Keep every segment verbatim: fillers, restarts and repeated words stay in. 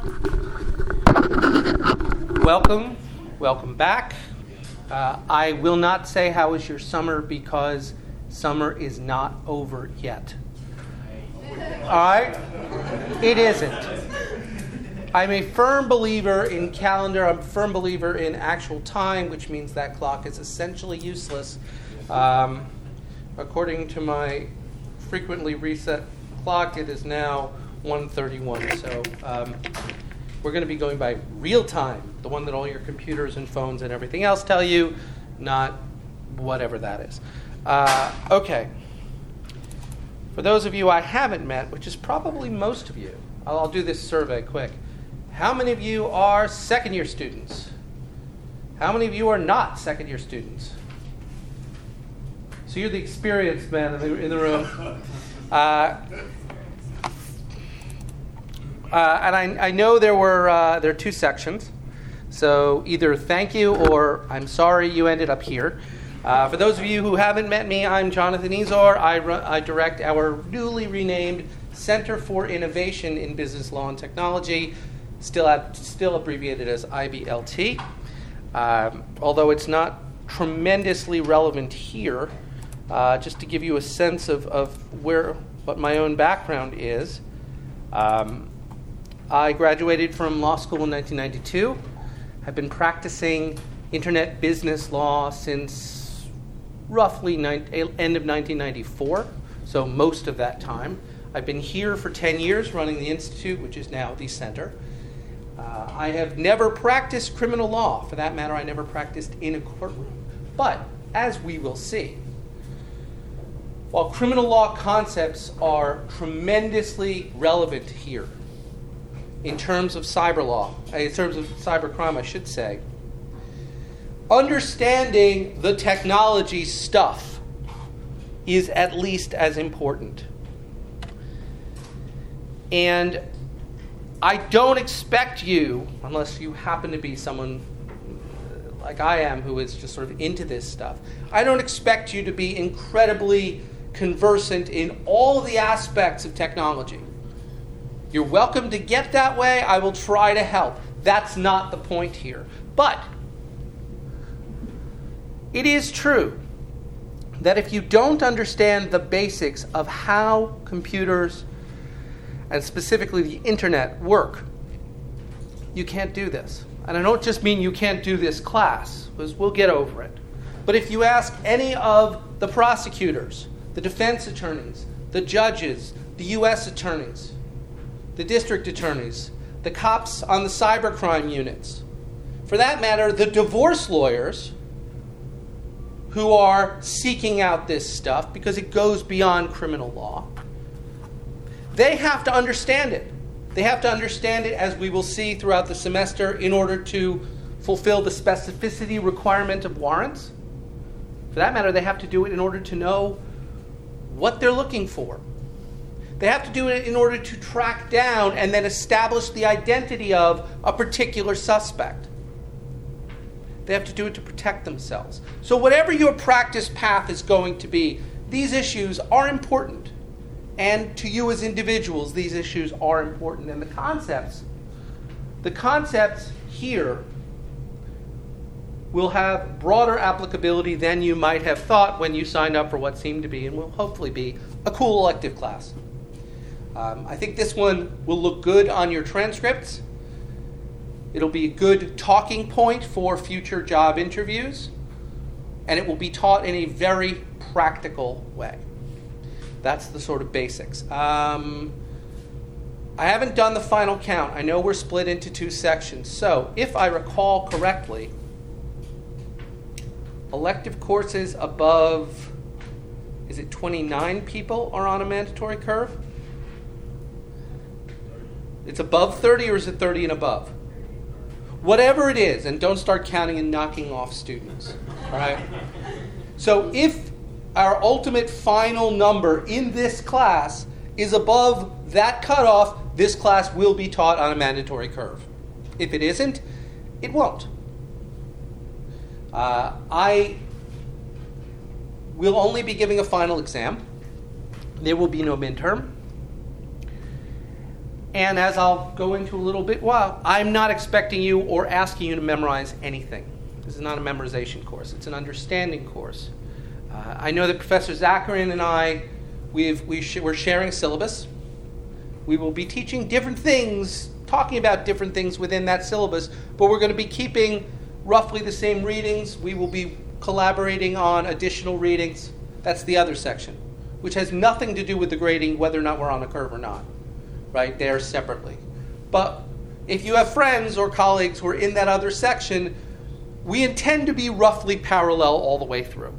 Welcome, welcome back. Uh, I will not say how was your summer because summer is not over yet. All right? It isn't. I'm a firm believer in calendar. I'm a firm believer in actual time, which means that clock is essentially useless. Um, according to my frequently reset clock, it is now one thirty-one. So um, we're going to be going by real time, the one that all your computers and phones and everything else tell you, not whatever that is. Uh, okay. For those of you I haven't met, which is probably most of you, I'll, I'll do this survey quick. How many of you are second-year students? How many of you are not second-year students? So you're the experienced man in the, in the room. Uh, uh, and I, I know there were uh, there are two sections. So either thank you or I'm sorry you ended up here. Uh, for those of you who haven't met me, I'm Jonathan Ezor. I, run, I direct our newly renamed Center for Innovation in Business Law and Technology, still at, still abbreviated as I B L T. Um, although it's not tremendously relevant here, uh, just to give you a sense of, of where what my own background is. Um, I graduated from law school in nineteen ninety-two. I've been practicing internet business law since roughly nine, end of nineteen ninety-four, so most of that time. I've been here for ten years running the Institute, which is now the Center. Uh, I have never practiced criminal law. For that matter, I never practiced in a courtroom. But, as we will see, while criminal law concepts are tremendously relevant here, in terms of cyber law, in terms of cybercrime, I should say, understanding the technology stuff is at least as important. And I don't expect you, unless you happen to be someone like I am who is just sort of into this stuff, I don't expect you to be incredibly conversant in all the aspects of technology. You're welcome to get that way. I will try to help. That's not the point here. But it is true that if you don't understand the basics of how computers and specifically the internet work, you can't do this. And I don't just mean you can't do this class, because we'll get over it. But if you ask any of the prosecutors, the defense attorneys, the judges, the U S attorneys, the district attorneys, the cops on the cybercrime units, for that matter, the divorce lawyers who are seeking out this stuff because it goes beyond criminal law, they have to understand it. They have to understand it, as we will see throughout the semester, in order to fulfill the specificity requirement of warrants. For that matter, they have to do it in order to know what they're looking for. They have to do it in order to track down and then establish the identity of a particular suspect. They have to do it to protect themselves. So whatever your practice path is going to be, these issues are important. And to you as individuals, these issues are important. And the concepts, the concepts here will have broader applicability than you might have thought when you signed up for what seemed to be, and will hopefully be, a cool elective class. Um, I think this one will look good on your transcripts. It'll be a good talking point for future job interviews, and it will be taught in a very practical way. That's the sort of basics. Um, I haven't done the final count. I know we're split into two sections. So, if I recall correctly, elective courses above, is it twenty-nine people are on a mandatory curve? It's above thirty, or is it thirty and above? Whatever it is, and don't start counting and knocking off students. All right? So if our ultimate final number in this class is above that cutoff, this class will be taught on a mandatory curve. If it isn't, it won't. Uh, I will only be giving a final exam. There will be no midterm. And as I'll go into a little bit, well, I'm not expecting you or asking you to memorize anything. This is not a memorization course. It's an understanding course. Uh, I know that Professor Zakarin and I, we've, we sh- we're sharing a syllabus. We will be teaching different things, talking about different things within that syllabus, but we're going to be keeping roughly the same readings. We will be collaborating on additional readings. That's the other section, which has nothing to do with the grading, whether or not we're on a curve or not. Right, there separately. But if you have friends or colleagues who are in that other section, we intend to be roughly parallel all the way through.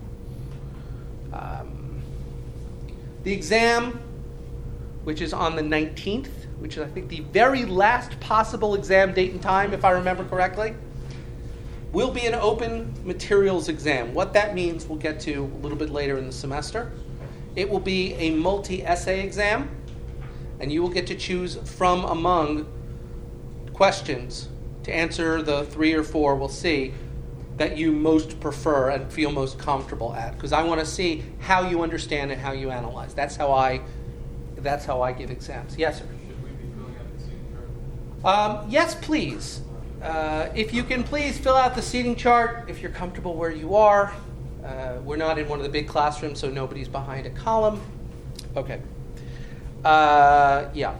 Um, the exam, which is on the nineteenth, which is I think the very last possible exam date and time, if I remember correctly, will be an open materials exam. What that means we'll get to a little bit later in the semester. It will be a multi-essay exam. And you will get to choose from among questions to answer the three or four, we'll see, that you most prefer and feel most comfortable at. Because I want to see how you understand and how you analyze. That's how I that's how I give exams. Yes, sir? Should we be filling out the seating chart? Um, yes, please. Uh, if you can please fill out the seating chart if you're comfortable where you are. Uh, we're not in one of the big classrooms, so nobody's behind a column. Okay. Uh, yeah.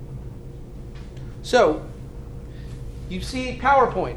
So, you see PowerPoint.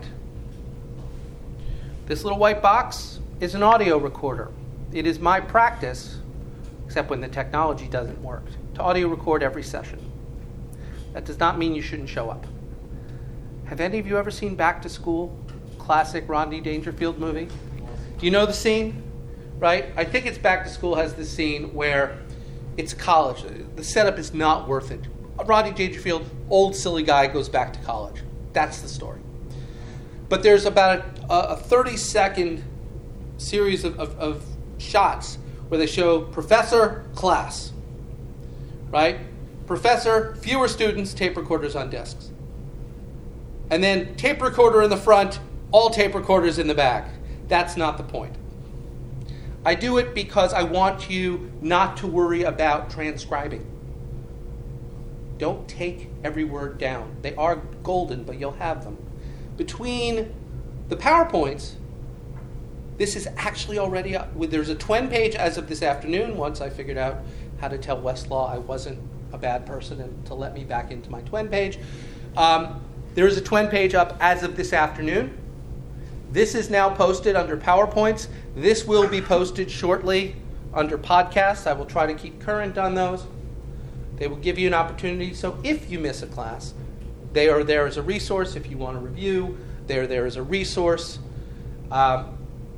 This little white box is an audio recorder. It is my practice, except when the technology doesn't work, to audio record every session. That does not mean you shouldn't show up. Have any of you ever seen Back to School? Classic Rodney Dangerfield movie? Do you know the scene? Right? I think it's Back to School has this scene where it's college. The setup is not worth it. Rodney Dangerfield, old silly guy, goes back to college. That's the story. But there's about a, a thirty-second series of, of, of shots where they show professor, class. Right? Professor, fewer students, tape recorders on desks. And then tape recorder in the front, all tape recorders in the back. That's not the point. I do it because I want you not to worry about transcribing. Don't take every word down. They are golden, but you'll have them. Between the PowerPoints, this is actually already up. There's a Twen page as of this afternoon. Once I figured out how to tell Westlaw I wasn't a bad person and to let me back into my Twen page. Um, there is a Twen page up as of this afternoon. This is now posted under PowerPoints. This will be posted shortly under podcasts. I will try to keep current on those. They will give you an opportunity. So if you miss a class, they are there as a resource. If you want to review, they are there as a resource. Um,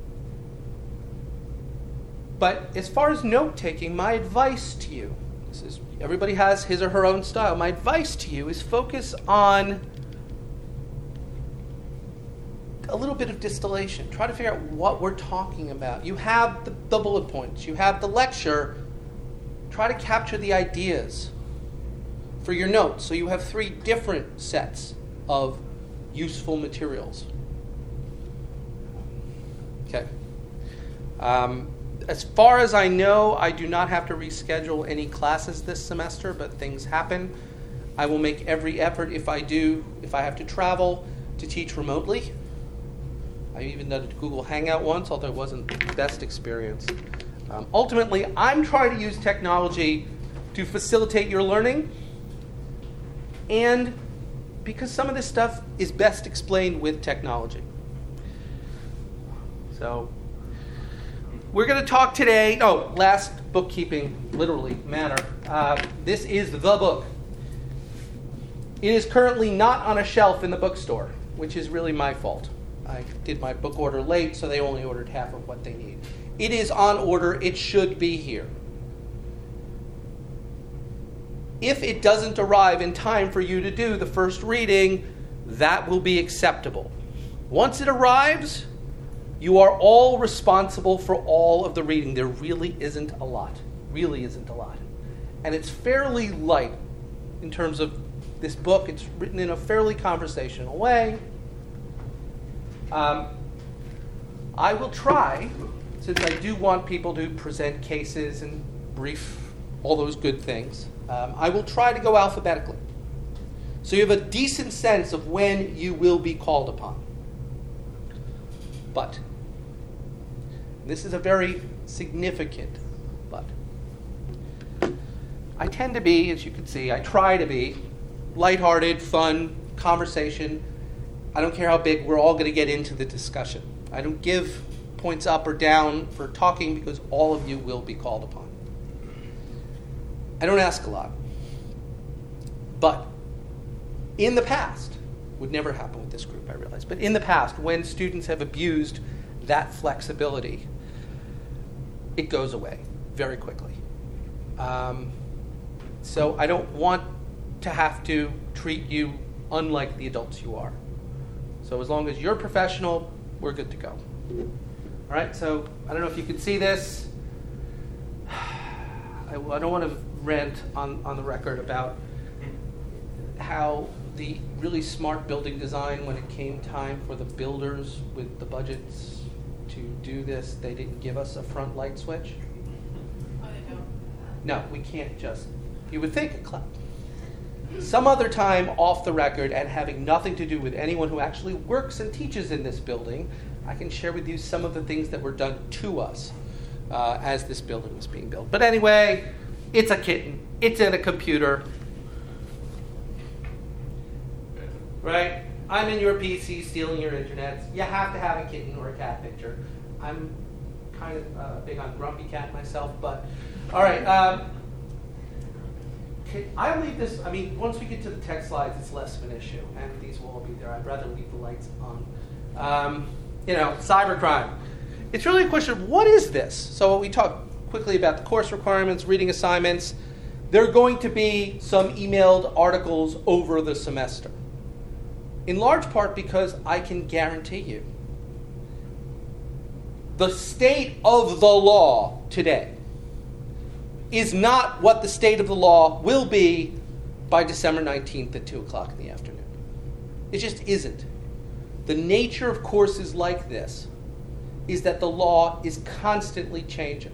but as far as note-taking, my advice to you, this is everybody has his or her own style. My advice to you is focus on a little bit of distillation. Try to figure out what we're talking about. You have the, the bullet points. You have the lecture. Try to capture the ideas for your notes. So you have three different sets of useful materials. Okay. Um, as far as I know, I do not have to reschedule any classes this semester, but things happen. I will make every effort if I do, if I have to travel, to teach remotely. I even did a Google Hangout once, although it wasn't the best experience. Um, ultimately, I'm trying to use technology to facilitate your learning, and because some of this stuff is best explained with technology. So, we're going to talk today, oh, last bookkeeping, literally, matter. Uh, this is the book. It is currently not on a shelf in the bookstore, which is really my fault. I did my book order late, so they only ordered half of what they need. It is on order. It should be here. If it doesn't arrive in time for you to do the first reading, that will be acceptable. Once it arrives, you are all responsible for all of the reading. There really isn't a lot. Really isn't a lot. And it's fairly light in terms of this book. It's written in a fairly conversational way. Um, I will try, since I do want people to present cases and brief all those good things, um, I will try to go alphabetically. So you have a decent sense of when you will be called upon. But, this is a very significant but. I tend to be, as you can see, I try to be lighthearted, fun, conversation. I don't care how big, we're all going to get into the discussion. I don't give points up or down for talking because all of you will be called upon. I don't ask a lot. But in the past, would never happen with this group, I realize, but in the past, when students have abused that flexibility, it goes away very quickly. Um, so I don't want to have to treat you unlike the adults you are. So as long as you're professional, we're good to go. All right, so I don't know if you can see this. I, I don't want to rant on, on the record about how the really smart building design, when it came time for the builders with the budgets to do this, they didn't give us a front light switch. Oh, they don't? No, we can't just, you would think a cl- some other time off the record and having nothing to do with anyone who actually works and teaches in this building, I can share with you some of the things that were done to us uh, as this building was being built. But anyway, it's a kitten. It's in a computer. Right? I'm in your P C stealing your internet. You have to have a kitten or a cat picture. I'm kind of uh, big on Grumpy Cat myself, but all right. Um, I'll leave this, I mean, once we get to the text slides, it's less of an issue, and these will all be there. I'd rather leave the lights on. Um, you know, cybercrime. It's really a question of what is this? So we talked quickly about the course requirements, reading assignments. There are going to be some emailed articles over the semester. In large part because I can guarantee you the state of the law today is not what the state of the law will be by December nineteenth at two o'clock in the afternoon. It just isn't. The nature of courses like this is that the law is constantly changing.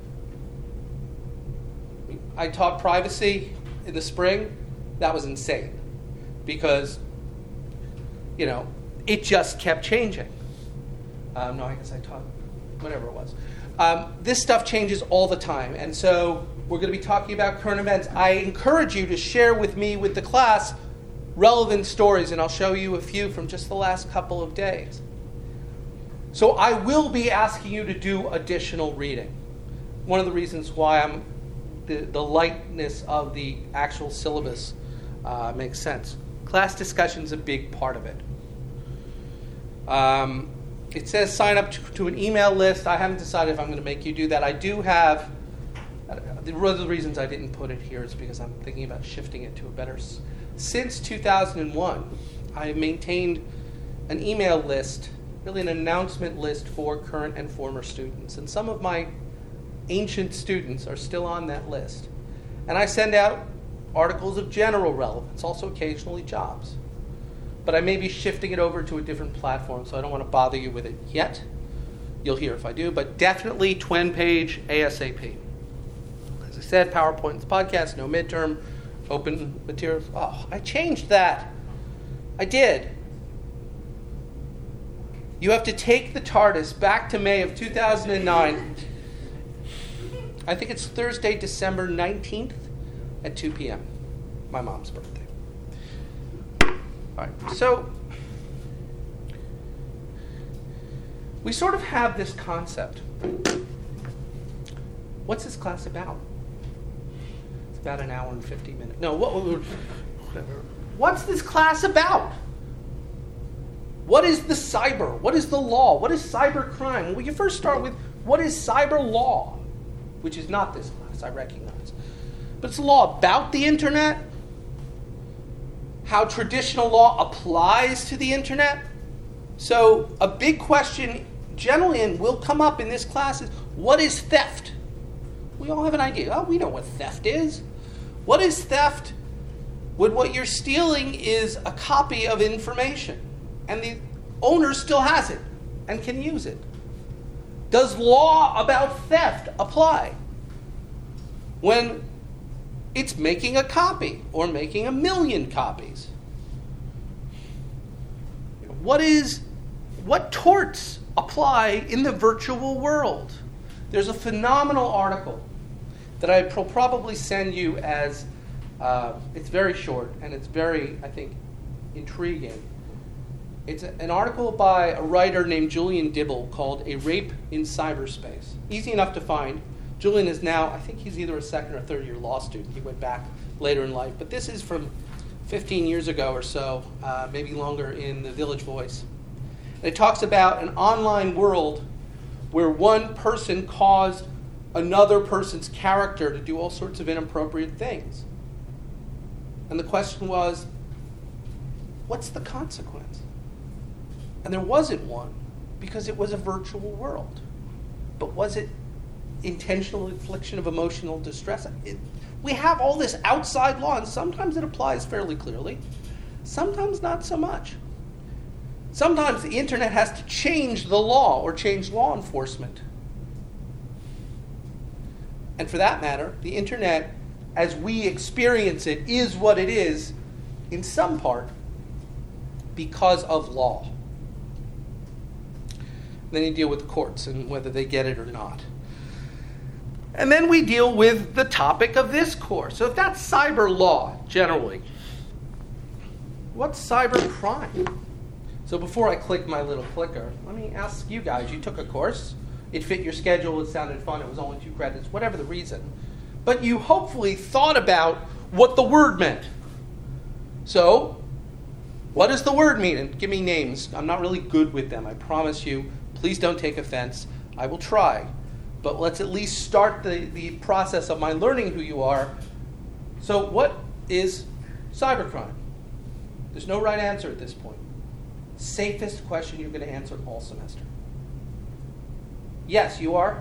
I taught privacy in the spring. That was insane because, you know, it just kept changing. Um, no, I guess I taught whatever it was. Um, this stuff changes all the time, and so we're going to be talking about current events. I encourage you to share with me, with the class, relevant stories, and I'll show you a few from just the last couple of days. So I will be asking you to do additional reading. One of the reasons why I'm the, the lightness of the actual syllabus uh, makes sense. Class discussion is a big part of it. Um, it says sign up to, to an email list. I haven't decided if I'm going to make you do that. I do have, one of the reasons I didn't put it here is because I'm thinking about shifting it to a better, since two thousand one, I have maintained an email list, really an announcement list for current and former students. And some of my ancient students are still on that list. And I send out articles of general relevance, also occasionally jobs. But I may be shifting it over to a different platform, so I don't want to bother you with it yet. You'll hear if I do, but definitely Twen page ASAP. As I said, PowerPoint podcast, no midterm, open materials. Oh, I changed that. I did. You have to take the TARDIS back to May of two thousand nine. I think it's Thursday, December nineteenth at two p.m. My mom's birthday. All right, so we sort of have this concept. What's this class about? It's about an hour and fifty minutes. No, what, whatever. What's this class about? What is the cyber? What is the law? What is cyber crime? Well, you first start with what is cyber law, which is not this class, I recognize. But it's a law about the internet, how traditional law applies to the internet. So a big question generally, and will come up in this class, is what is theft? We all have an idea. Oh, we know what theft is. What is theft when what you're stealing is a copy of information and the owner still has it and can use it? Does law about theft apply when it's making a copy or making a million copies? what is what torts apply in the virtual world? There's a phenomenal article that I will probably send you as, uh, it's very short and it's very, I think, intriguing. It's a, an article by a writer named Julian Dibble called A Rape in Cyberspace. Easy enough to find. Julian is now, I think he's either a second or third year law student. He went back later in life. But this is from fifteen years ago or so, uh, maybe longer, in the Village Voice. And it talks about an online world where one person caused another person's character to do all sorts of inappropriate things. And the question was, what's the consequence? And there wasn't one, because it was a virtual world. But was it intentional infliction of emotional distress? It, we have all this outside law, and sometimes it applies fairly clearly. Sometimes not so much. Sometimes the internet has to change the law or change law enforcement. And for that matter, the internet, as we experience it, is what it is, in some part, because of law. Then you deal with the courts and whether they get it or not. And then we deal with the topic of this course. So if that's cyber law, generally, what's cyber crime? So before I click my little clicker, let me ask you guys. You took a course. It fit your schedule. It sounded fun. It was only two credits, whatever the reason. But you hopefully thought about what the word meant. So what does the word mean? And give me names. I'm not really good with them, I promise you. Please don't take offense. I will try. But let's at least start the, the process of my learning who you are. So what is cybercrime? There's no right answer at this point. Safest question you're going to answer all semester. Yes, you are?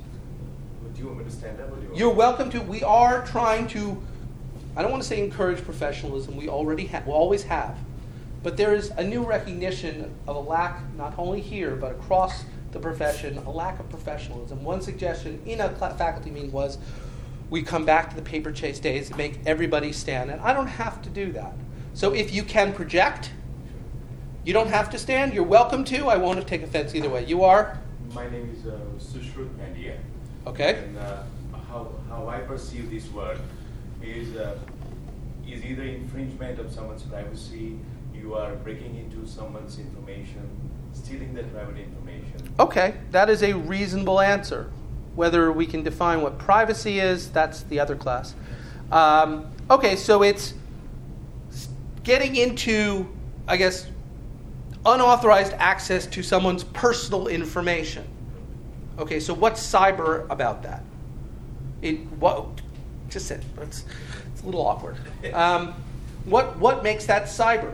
Do you want me to stand up? Or do you want You're welcome to. We are trying to, I don't want to say encourage professionalism. We already have, we always have. But there is a new recognition of a lack, not only here, but across the profession, a lack of professionalism. One suggestion in a faculty meeting was we come back to the paper chase days and make everybody stand. And I don't have to do that. So if you can project, you don't have to stand. You're welcome to. I won't take offense either way. You are? My name is uh, Sushrut Pandya. Okay. And uh, how, how I perceive this word is, uh, is either infringement of someone's privacy, you are breaking into someone's information, stealing their private information. Okay, that is a reasonable answer. Whether we can define what privacy is, that's the other class. Um, okay, so it's getting into, I guess, unauthorized access to someone's personal information. Okay, so what's cyber about that? It what? Just sit. It's, it's a little awkward. Um, what what makes that cyber?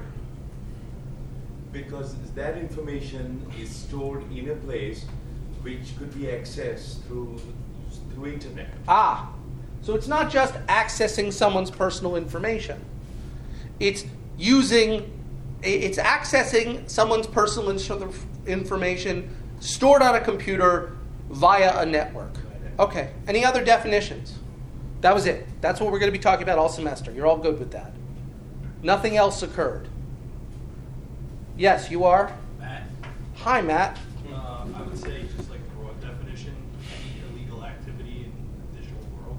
Because that information is stored in a place which could be accessed through through internet. Ah, so it's not just accessing someone's personal information. It's using, it's accessing someone's personal information stored on a computer via a network. Okay, any other definitions? That was it. That's what we're going to be talking about all semester. You're all good with that. Nothing else occurred. Yes, you are? Matt? Hi, Matt. Uh, I would say, just like a broad definition, any illegal activity in the digital world.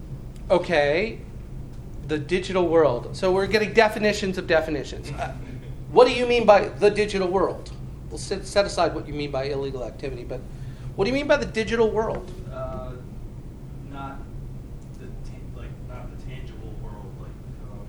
Okay, the digital world. So we're getting definitions of definitions. Uh, what do you mean by the digital world? We'll set, set aside what you mean by illegal activity, but what do you mean by the digital world? Uh, not the ta- like not the tangible world, like um,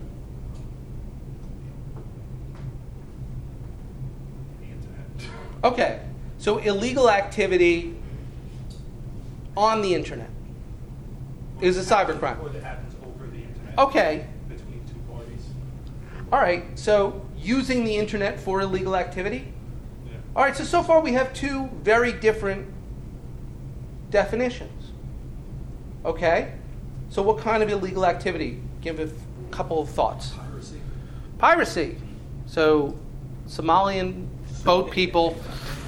the internet. Okay, so illegal activity on the internet is a cybercrime. Or that happens over the internet. Okay. Between two parties. All right, so using the internet for illegal activity? Yeah. All right, so so far we have two very different definitions. Okay? So what kind of illegal activity? Give a f- couple of thoughts. Piracy. Piracy. So Somalian boat people.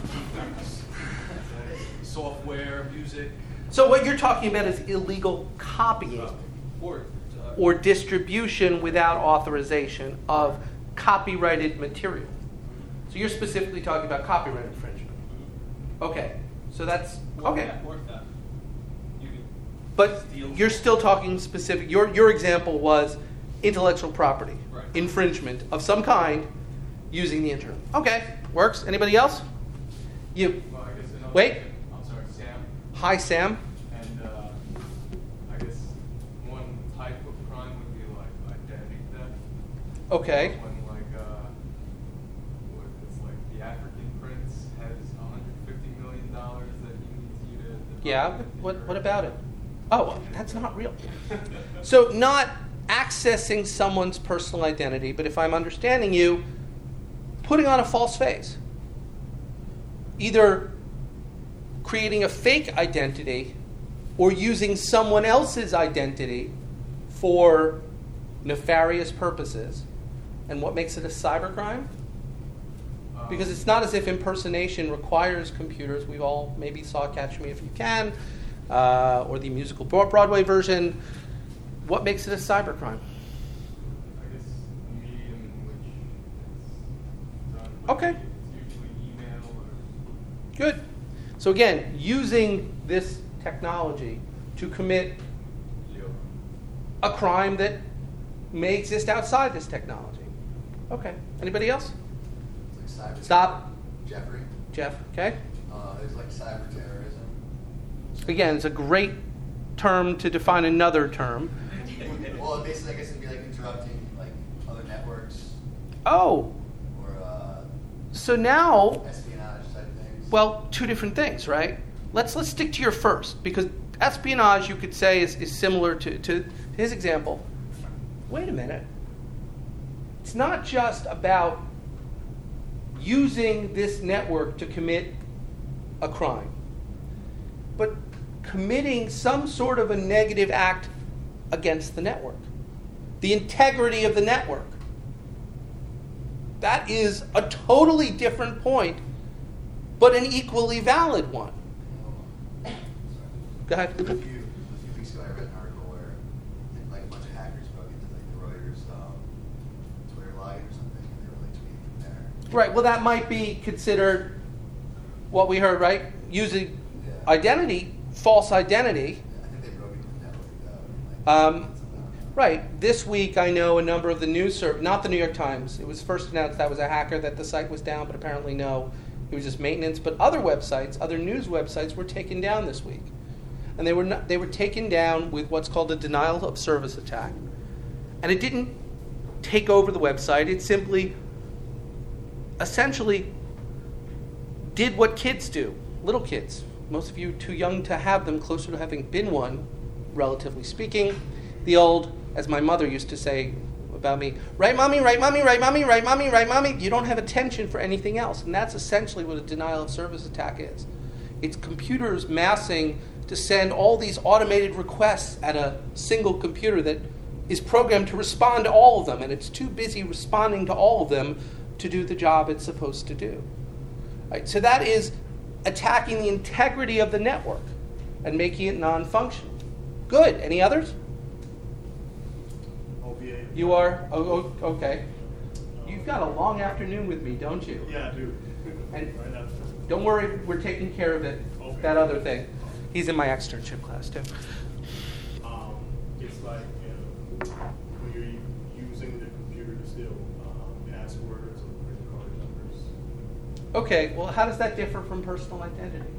Software, music. So what you're talking about is illegal copying Or, uh, or distribution without authorization of copyrighted material. So you're specifically talking about copyright infringement. Okay. So that's Or okay. theft, or theft. You could But steal. you're still talking specific. Your your example was intellectual property Right. infringement of some kind using the internet. Okay, works. Anybody else? You. Well, I guess another Wait. I'm sorry, Sam. Hi, Sam. And uh, I guess one type of crime would be like identity theft. Okay. When like uh, what it's like the African prince has one hundred fifty million dollars that he needs you to. deposit Yeah. into What your what about it? account. Oh, that's not real. So not accessing someone's personal identity, but if I'm understanding you, putting on a false face. Either creating a fake identity or using someone else's identity for nefarious purposes. And what makes it a cybercrime? Um, Because it's not as if impersonation requires computers. We all maybe saw Catch Me If You Can, uh, or the musical Broadway version. What makes it a cybercrime? I guess the medium in which it's done. Okay. It's usually email or. Good. So again, using this technology to commit a crime that may exist outside this technology. Okay. Anybody else? It's like cyber. Stop. Jeffrey. Jeff, okay? Uh, there's like cyber terrorism. Again, it's a great term to define another term. Well, basically, I guess it'd be like interrupting like other networks Oh, or uh, so now, espionage type things. well, two different things, right? Let's let's stick to your first, because espionage, you could say, is, is similar to, to his example. Wait a minute. It's not just about using this network to commit a crime, but committing some sort of a negative act against the network, the integrity of the network. That is a totally different point, but an equally valid one. Sorry. Go ahead. A few, a few weeks ago, I read an article where I think like a bunch of hackers broke into like the Reuters um, Twitter login or something, and they were like tweeting from there. Right, well, that might be considered what we heard, right? Using Yeah. identity, false identity. Yeah, I think they broke into the network though. And, like, Um, something like that. Right, this week I know a number of the news, ser- not the New York Times. It was first announced that was a hacker, that the site was down, but apparently no, it was just maintenance. But other websites, other news websites were taken down this week. And they were not, they were taken down with what's called a denial of service attack. And it didn't take over the website, it simply essentially did what kids do, little kids. Most of you too young to have them, closer to having been one, relatively speaking. The old, as my mother used to say about me, right mommy, right mommy, right mommy, right mommy, right mommy. You don't have attention for anything else. And that's essentially what a denial of service attack is. It's computers massing to send all these automated requests at a single computer that is programmed to respond to all of them, and it's too busy responding to all of them to do the job it's supposed to do. Right? So that is attacking the integrity of the network and making it non-functional. Good. Any others? O V A. You are? Oh, oh, okay. You've got a long afternoon with me, don't you? Yeah, I do. And- Right after. Don't worry, we're taking care of it. Okay. That other thing. He's in my externship class, too. Um, it's like, you know, when you're u- using the computer to steal um, passwords or credit card numbers. Okay, well, how does that differ from personal identity?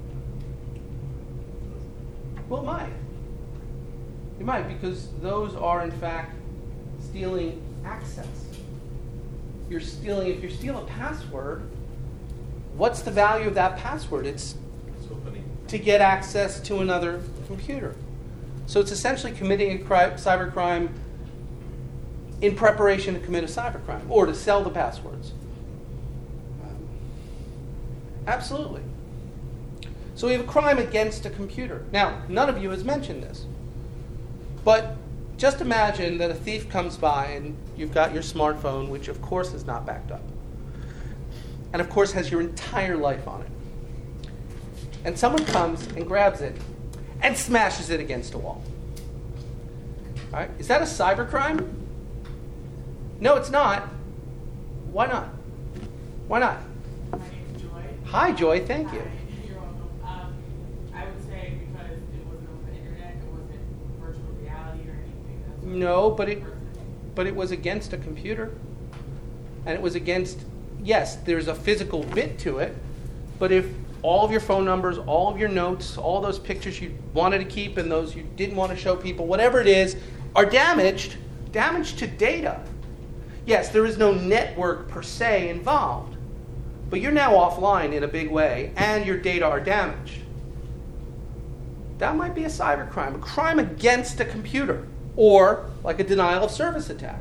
Well, it might. It might, because those are, in fact, stealing access. You're stealing, if you steal a password, what's the value of that password? It's It's opening. to get access to another computer. So it's essentially committing a cri- cybercrime in preparation to commit a cybercrime or to sell the passwords. Um, absolutely. So we have a crime against a computer. Now, none of you has mentioned this, but just imagine that a thief comes by and you've got your smartphone, which of course is not backed up, and of course has your entire life on it. And someone comes and grabs it and smashes it against a wall. All right? Is that a cybercrime? No, it's not. Why not? Why not? My name's Joy. Hi, Joy. Thank you. Hi, you're welcome. Um, I would say because it wasn't over the internet, it wasn't virtual reality or anything. That's what No, but it, personally- but it was against a computer. And it was against, yes, there's a physical bit to it, but if all of your phone numbers, all of your notes, all those pictures you wanted to keep and those you didn't want to show people, whatever it is, are damaged, damaged to data. Yes, there is no network per se involved, but you're now offline in a big way and your data are damaged. That might be a cybercrime, a crime against a computer, or like a denial of service attack.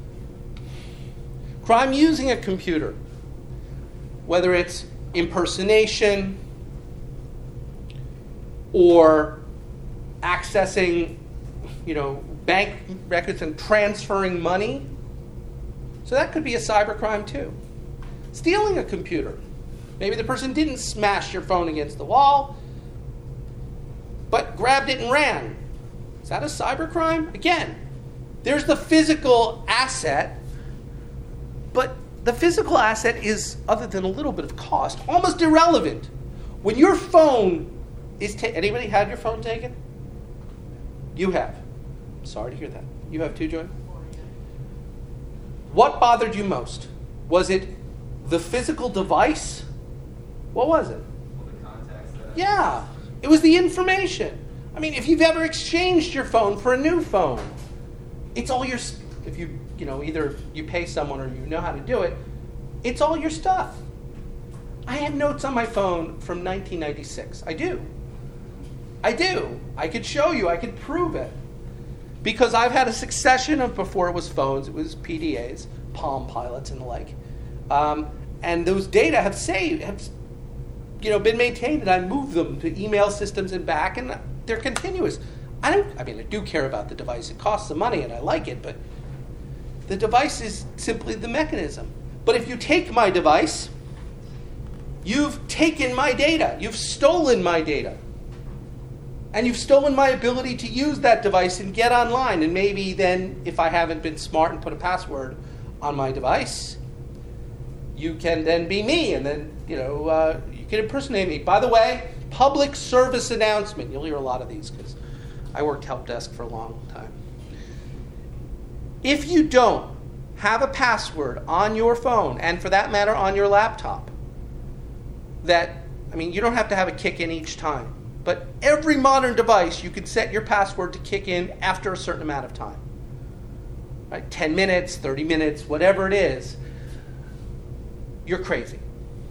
Crime using a computer, whether it's impersonation or accessing, you know, bank records and transferring money. So that could be a cybercrime too. Stealing a computer. Maybe the person didn't smash your phone against the wall, but grabbed it and ran. Is that a cybercrime? Again, there's the physical asset, but the physical asset is, other than a little bit of cost, almost irrelevant. When your phone is taken, anybody had your phone taken? You have. Sorry to hear that. You have too, Joy? What bothered you most? Was it the physical device? What was it? All the contacts that I- Yeah, it was the information. I mean, if you've ever exchanged your phone for a new phone, it's all your, if you, you know, either you pay someone or you know how to do it, it's all your stuff. I have notes on my phone from nineteen ninety-six. I do. I do. I could show you. I could prove it. Because I've had a succession of, before it was phones, it was P D As, Palm Pilots and the like. Um, and those data have saved, have, you know, been maintained, and I move them to email systems and back, and they're continuous. I don't, I mean, I do care about the device. It costs some money, and I like it, but the device is simply the mechanism. But if you take my device, you've taken my data. You've stolen my data. And you've stolen my ability to use that device and get online. And maybe then, if I haven't been smart and put a password on my device, you can then be me, and then, you know, uh, you can impersonate me. By the way, public service announcement. You'll hear a lot of these because I worked help desk for a long time. If you don't have a password on your phone, and for that matter on your laptop, that, I mean, you don't have to have a kick in each time, but every modern device you can set your password to kick in after a certain amount of time. Right? ten minutes, thirty minutes, whatever it is. You're crazy.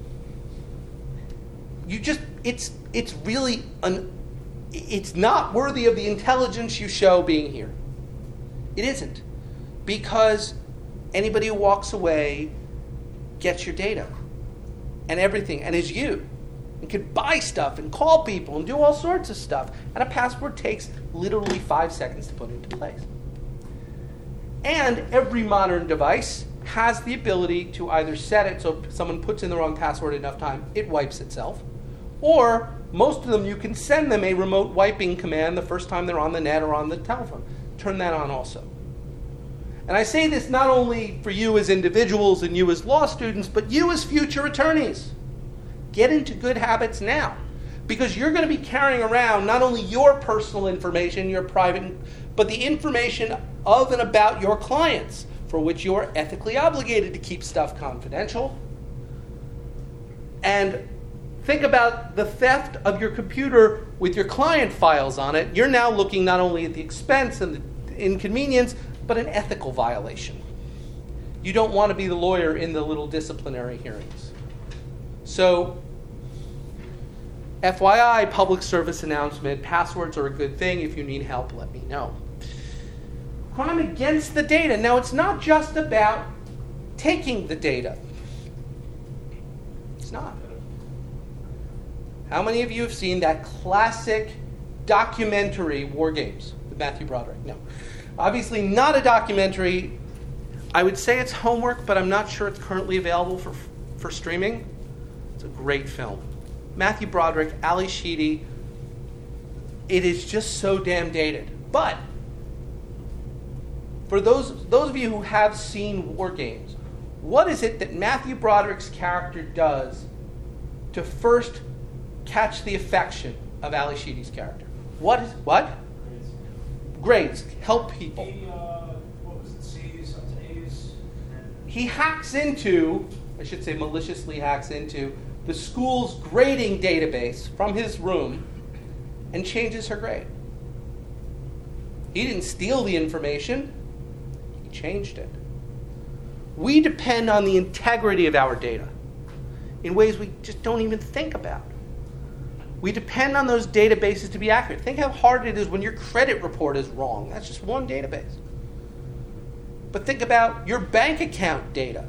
You just, it's it's really, an, it's not worthy of the intelligence you show being here. It isn't. Because anybody who walks away gets your data and everything, and is you. And can buy stuff and call people and do all sorts of stuff. And a password takes literally five seconds to put into place. And every modern device has the ability to either set it so if someone puts in the wrong password enough time, it wipes itself. Or most of them, you can send them a remote wiping command the first time they're on the net or on the telephone. Turn that on also. And I say this not only for you as individuals and you as law students, but you as future attorneys. Get into good habits now. Because you're going to be carrying around not only your personal information, your private, but the information of and about your clients, for which you are ethically obligated to keep stuff confidential. And think about the theft of your computer with your client files on it. You're now looking not only at the expense and the inconvenience, but an ethical violation. You don't want to be the lawyer in the little disciplinary hearings. So, F Y I, public service announcement, passwords are a good thing. If you need help, let me know. Crime against the data. Now, it's not just about taking the data. It's not. How many of you have seen that classic documentary, War Games, with Matthew Broderick? No. Obviously not a documentary. I would say it's homework, but I'm not sure it's currently available for, for streaming. It's a great film. Matthew Broderick, Ali Sheedy. It is just so damn dated. But for those those of you who have seen War Games, What is it that Matthew Broderick's character does to first catch the affection of Ali Sheedy's character? What is what? Grades. Help people. He, uh, what was it, C's up to A's? He hacks into, I should say maliciously hacks into, the school's grading database from his room and changes her grade. He didn't steal the information. He changed it. We depend on the integrity of our data in ways we just don't even think about. We depend on those databases to be accurate. Think how hard it is when your credit report is wrong. That's just one database. But think about your bank account data.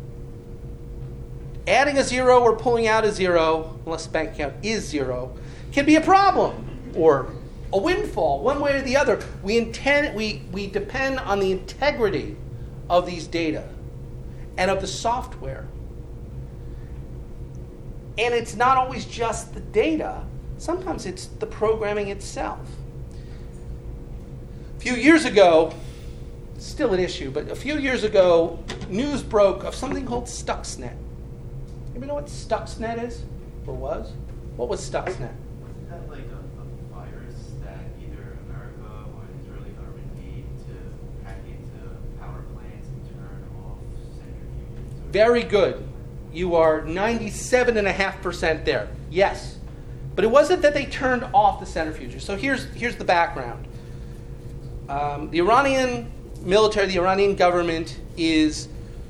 Adding a zero or pulling out a zero, unless the bank account is zero, can be a problem or a windfall, one way or the other. We intend, we, we depend on the integrity of these data and of the software. And it's not always just the data. Sometimes it's the programming itself. A few years ago, still an issue, but a few years ago, news broke of something called Stuxnet. Anybody know what Stuxnet is or was? What was Stuxnet? Is that like a, a virus that either America or the Israeli government made to hack into power plants and turn off centrifuges? Very good. You are ninety-seven point five percent there. Yes. But it wasn't that they turned off the centrifuges. So here's, here's the background. Um, the Iranian military, the Iranian government is,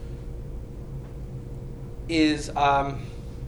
is um,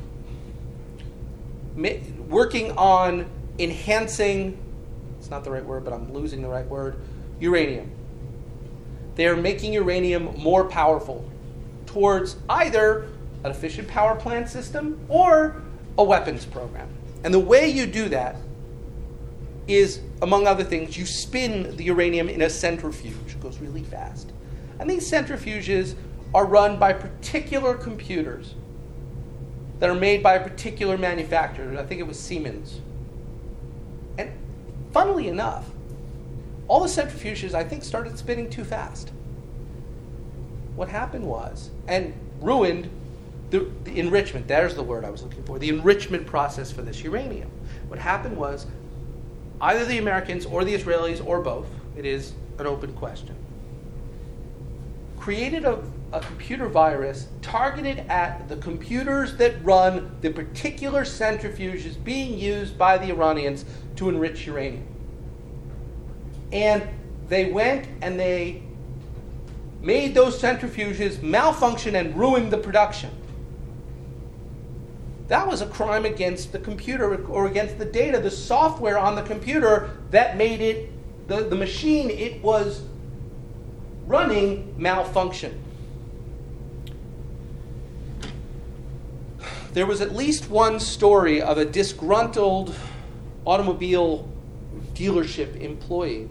ma- working on enhancing, it's not the right word, but I'm losing the right word, uranium. They're making uranium more powerful towards either an efficient power plant system or a weapons program. And the way you do that is, among other things, you spin the uranium in a centrifuge. It goes really fast. And these centrifuges are run by particular computers that are made by a particular manufacturer. I think it was Siemens. And funnily enough, all the centrifuges, I think, started spinning too fast. What happened was, and ruined the, the enrichment, there's the word I was looking for, the enrichment process for this uranium. What happened was, either the Americans or the Israelis or both, it is an open question, created a, a computer virus targeted at the computers that run the particular centrifuges being used by the Iranians to enrich uranium. And they went and they made those centrifuges malfunction and ruined the production. That was a crime against the computer or against the data, the software on the computer that made it, the, the machine it was running malfunction. There was at least one story of a disgruntled automobile dealership employee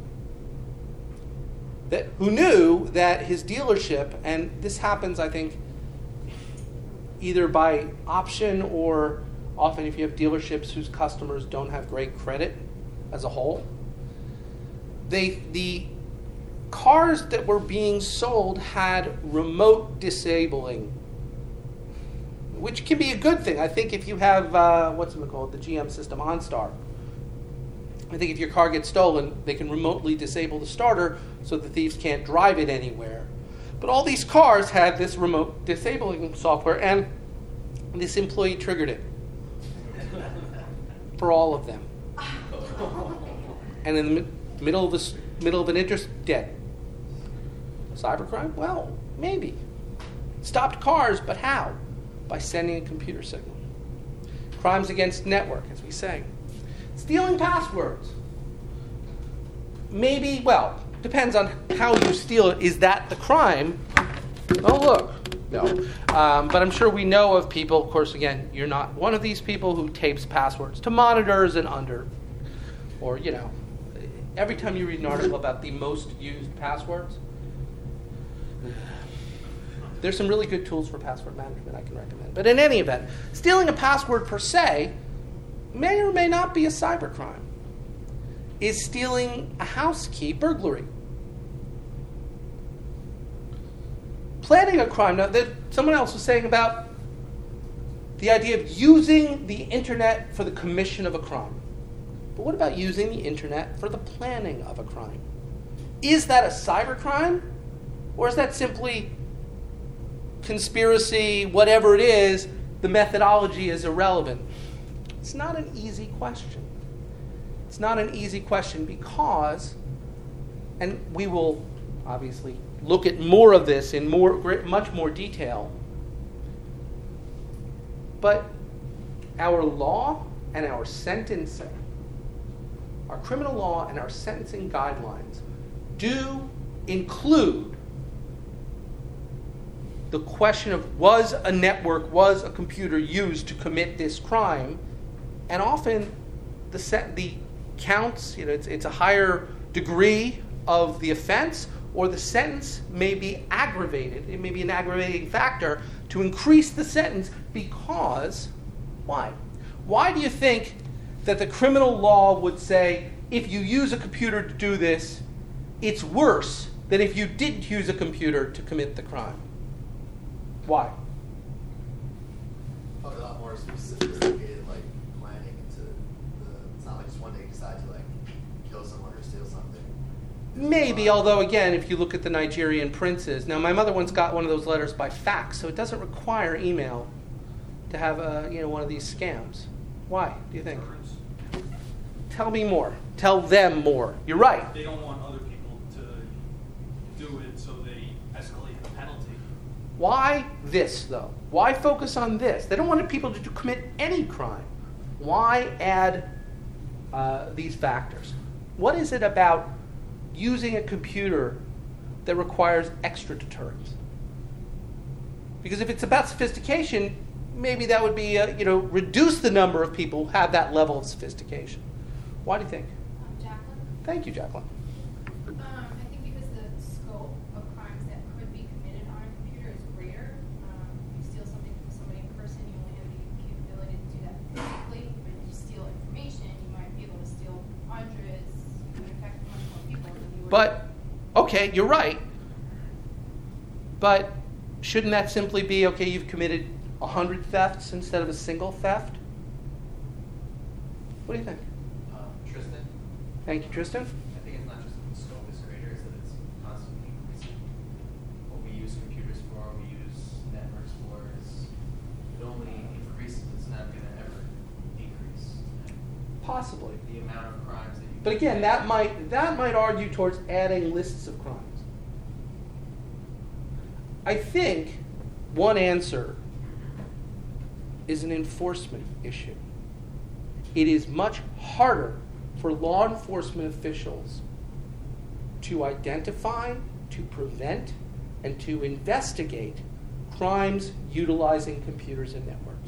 that who knew that his dealership, and this happens, I think, either by option or often if you have dealerships whose customers don't have great credit as a whole, they the cars that were being sold had remote disabling, which can be a good thing. I think if you have, uh, what's it called, the G M system OnStar, I think if your car gets stolen, they can remotely disable the starter so the thieves can't drive it anywhere. But all these cars had this remote disabling software, and this employee triggered it for all of them. And in the mi- middle of this, middle of an interest, dead. Cybercrime? Well, maybe. Stopped cars, but how? By sending a computer signal. Crimes against network, as we say. Stealing passwords. Maybe, well, depends on how you steal it. Is that the crime? Oh, look. No. Um, but I'm sure we know of people, of course, again, you're not one of these people who tapes passwords to monitors and under. Or, you know, every time you read an article about the most used passwords, there's some really good tools for password management I can recommend. But in any event, stealing a password per se may or may not be a cybercrime. Is stealing a house key burglary? planning a crime. Now, there, someone else was saying about the idea of using the internet for the commission of a crime. But what about using the internet for the planning of a crime? Is that a cybercrime? Or is that simply conspiracy, whatever it is, the methodology is irrelevant? It's not an easy question. It's not an easy question because, and we will obviously look at more of this in more, much more detail, but our law and our sentencing, our criminal law and our sentencing guidelines do include the question of was a network, was a computer used to commit this crime, and often the set, the counts, you know, it's, it's a higher degree of the offense, or the sentence may be aggravated. It may be an aggravating factor to increase the sentence because, why? Why do you think that the criminal law would say if you use a computer to do this, it's worse than if you didn't use a computer to commit the crime? Why? Probably a lot more sophisticated, like planning into the. It's not like just one day you decide to like kill someone or steal something. Maybe, although again, if you look at the Nigerian princes, now my mother once got one of those letters by fax, so it doesn't require email to have a you know one of these scams. Why do you think? Tell me more. Tell them more. You're right. They don't want other people to do it, so they escalate the penalty. Why this, though? Why focus on this? They don't want people to do, commit any crime. Why add uh, these factors? What is it about using a computer that requires extra deterrence? Because if it's about sophistication, maybe that would be, uh, you know, reduce the number of people who have that level of sophistication. Why do you think? Um, Jacqueline? Thank you, Jacqueline. Um, I think because the scope of crimes that could be committed on a computer is greater. Um, if you steal something from somebody in person, you only have the capability to do that physically. But if you steal information, you might be able to steal hundreds, you could affect much more people than you would. But, okay, you're right. But shouldn't that simply be, okay, you've committed a hundred thefts instead of a single theft? What do you think? Um, Tristan? Thank you, Tristan. I think it's not just that the scope is greater, it's that it's constantly increasing. What we use computers for, we use networks for, is it only increases, it's not going to ever decrease. And Possibly. the amount of crimes that you But again, that might that might argue towards adding lists of crimes. I think one answer is an enforcement issue. It is much harder for law enforcement officials to identify, to prevent, and to investigate crimes utilizing computers and networks.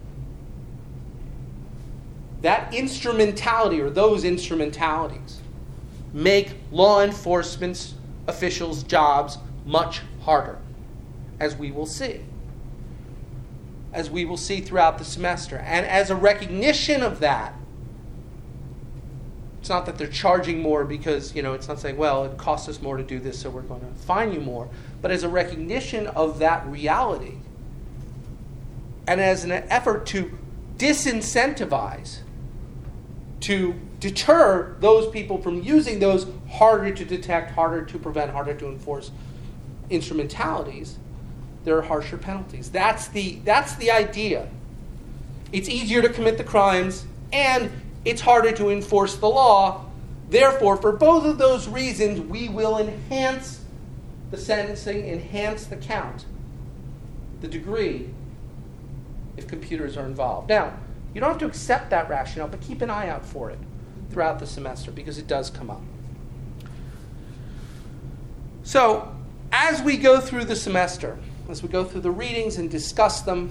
That instrumentality, or those instrumentalities, make law enforcement officials' jobs much harder, as we will see. As we will see throughout the semester. And as a recognition of that, it's not that they're charging more because, you know, it's not saying, well, it costs us more to do this, so we're going to fine you more. But as a recognition of that reality, and as an effort to disincentivize, to deter those people from using those harder to detect, harder to prevent, harder to enforce instrumentalities, there are harsher penalties. That's the that's the idea. It's easier to commit the crimes, and it's harder to enforce the law. Therefore, for both of those reasons, we will enhance the sentencing, enhance the count, the degree, if computers are involved. Now, you don't have to accept that rationale, but keep an eye out for it throughout the semester because it does come up. So, as we go through the semester, as we go through the readings and discuss them,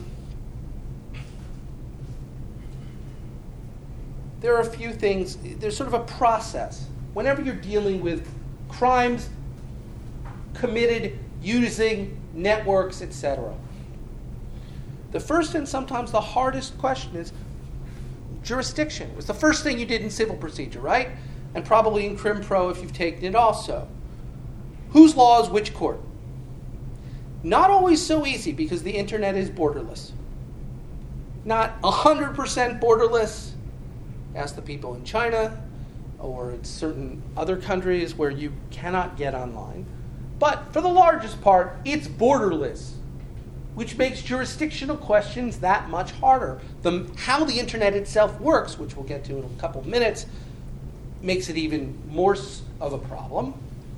there are a few things, there's sort of a process. Whenever you're dealing with crimes committed using networks, et cetera, the first and sometimes the hardest question is jurisdiction. It was the first thing you did in civil procedure, right? And probably in Crim Pro if you've taken it also. Whose law is which court? Not always so easy because the internet is borderless. Not one hundred percent borderless. Ask the people in China or in certain other countries where you cannot get online. But for the largest part, it's borderless, which makes jurisdictional questions that much harder. The, how the internet itself works, which we'll get to in a couple of minutes, makes it even more of a problem.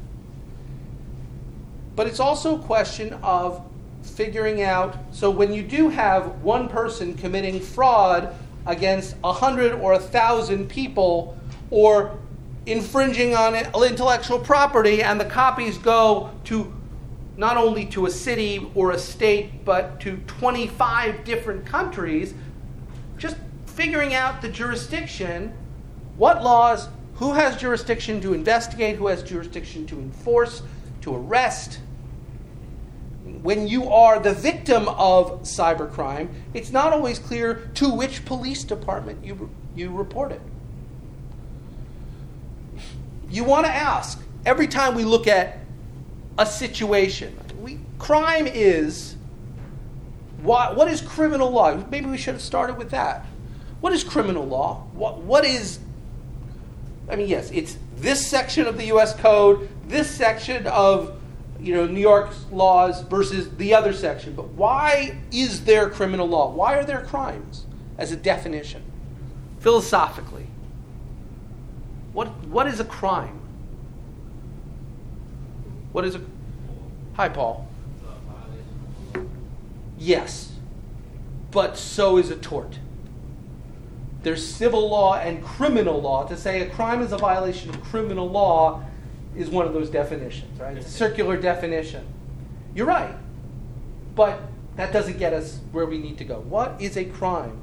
But it's also a question of figuring out, so when you do have one person committing fraud against a hundred or a thousand people, or infringing on intellectual property, and the copies go to not only to a city or a state, but to twenty-five different countries, just figuring out the jurisdiction, what laws, who has jurisdiction to investigate, who has jurisdiction to enforce, to arrest. When you are the victim of cybercrime, it's not always clear to which police department you, you report it. You want to ask, every time we look at a situation, we, crime is, what, what is criminal law? Maybe we should have started with that. What is criminal law? What, what is, I mean, yes, it's this section of the U S Code, this section of you know, New York's laws versus the other section. But why is there criminal law? Why are there crimes as a definition? Philosophically. What what is a crime? What is a Hi, Paul. Yes. But so is a tort. There's civil law and criminal law. To say a crime is a violation of criminal law is one of those definitions, right? It's a circular definition. You're right. But that doesn't get us where we need to go. What is a crime?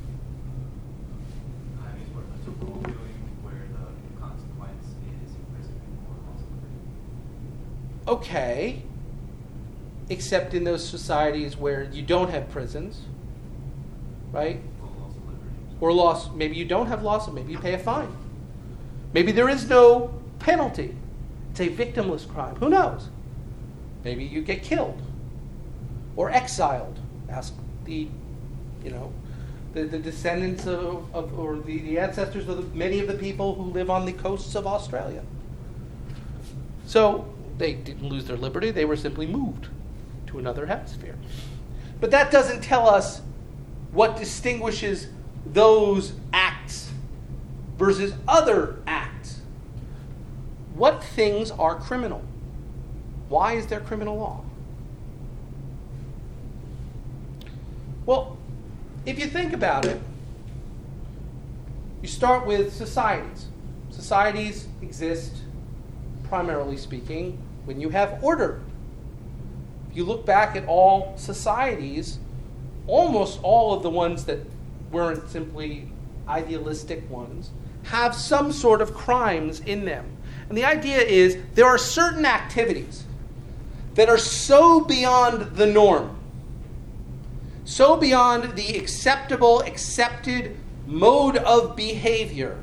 I mean, what a wrongdoing where the consequence is imprisonment or loss of liberty. Okay. Except in those societies where you don't have prisons, right? Or loss of liberty. Or loss, maybe you don't have loss, or maybe you pay a fine. Maybe there is no penalty. It's a victimless crime. Who knows? Maybe you get killed or exiled. Ask the, you know, the, the descendants of, of or the, the ancestors of the, many of the people who live on the coasts of Australia. So they didn't lose their liberty. They were simply moved to another hemisphere. But that doesn't tell us what distinguishes those acts versus other acts. What things are criminal? Why is there criminal law? Well, if you think about it, you start with societies. Societies exist, primarily speaking, when you have order. If you look back at all societies, almost all of the ones that weren't simply idealistic ones have some sort of crimes in them. And the idea is there are certain activities that are so beyond the norm, so beyond the acceptable, accepted mode of behavior,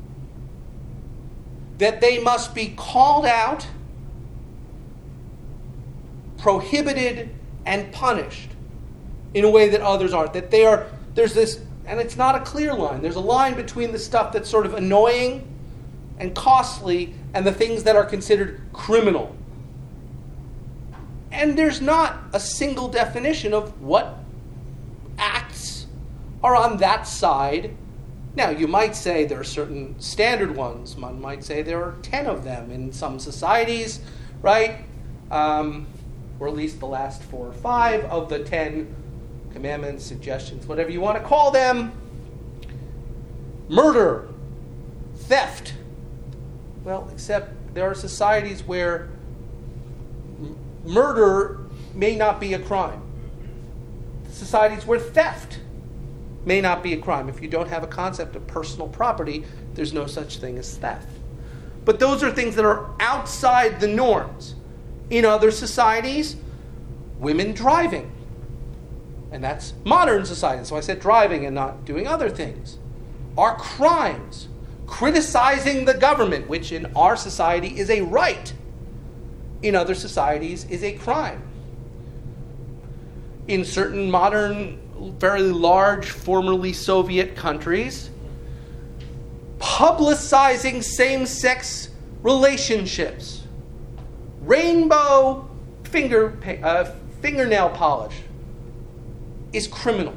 that they must be called out, prohibited, and punished in a way that others aren't. That they are, there's this, and it's not a clear line. There's a line between the stuff that's sort of annoying and costly and the things that are considered criminal. And there's not a single definition of what acts are on that side. Now, you might say there are certain standard ones. One might say there are ten of them in some societies, right? Um, or at least the last four or five of the ten commandments, suggestions, whatever you want to call them. Murder, theft. Well, except there are societies where m- murder may not be a crime. Societies where theft may not be a crime. If you don't have a concept of personal property, there's no such thing as theft. But those are things that are outside the norms. In other societies, women driving. And that's modern society. So I said driving and not doing other things. Are crimes. Criticizing the government, which in our society is a right, in other societies is a crime. in certain modern, very large, formerly Soviet countries, publicizing same-sex relationships, rainbow finger uh, fingernail polish is criminal.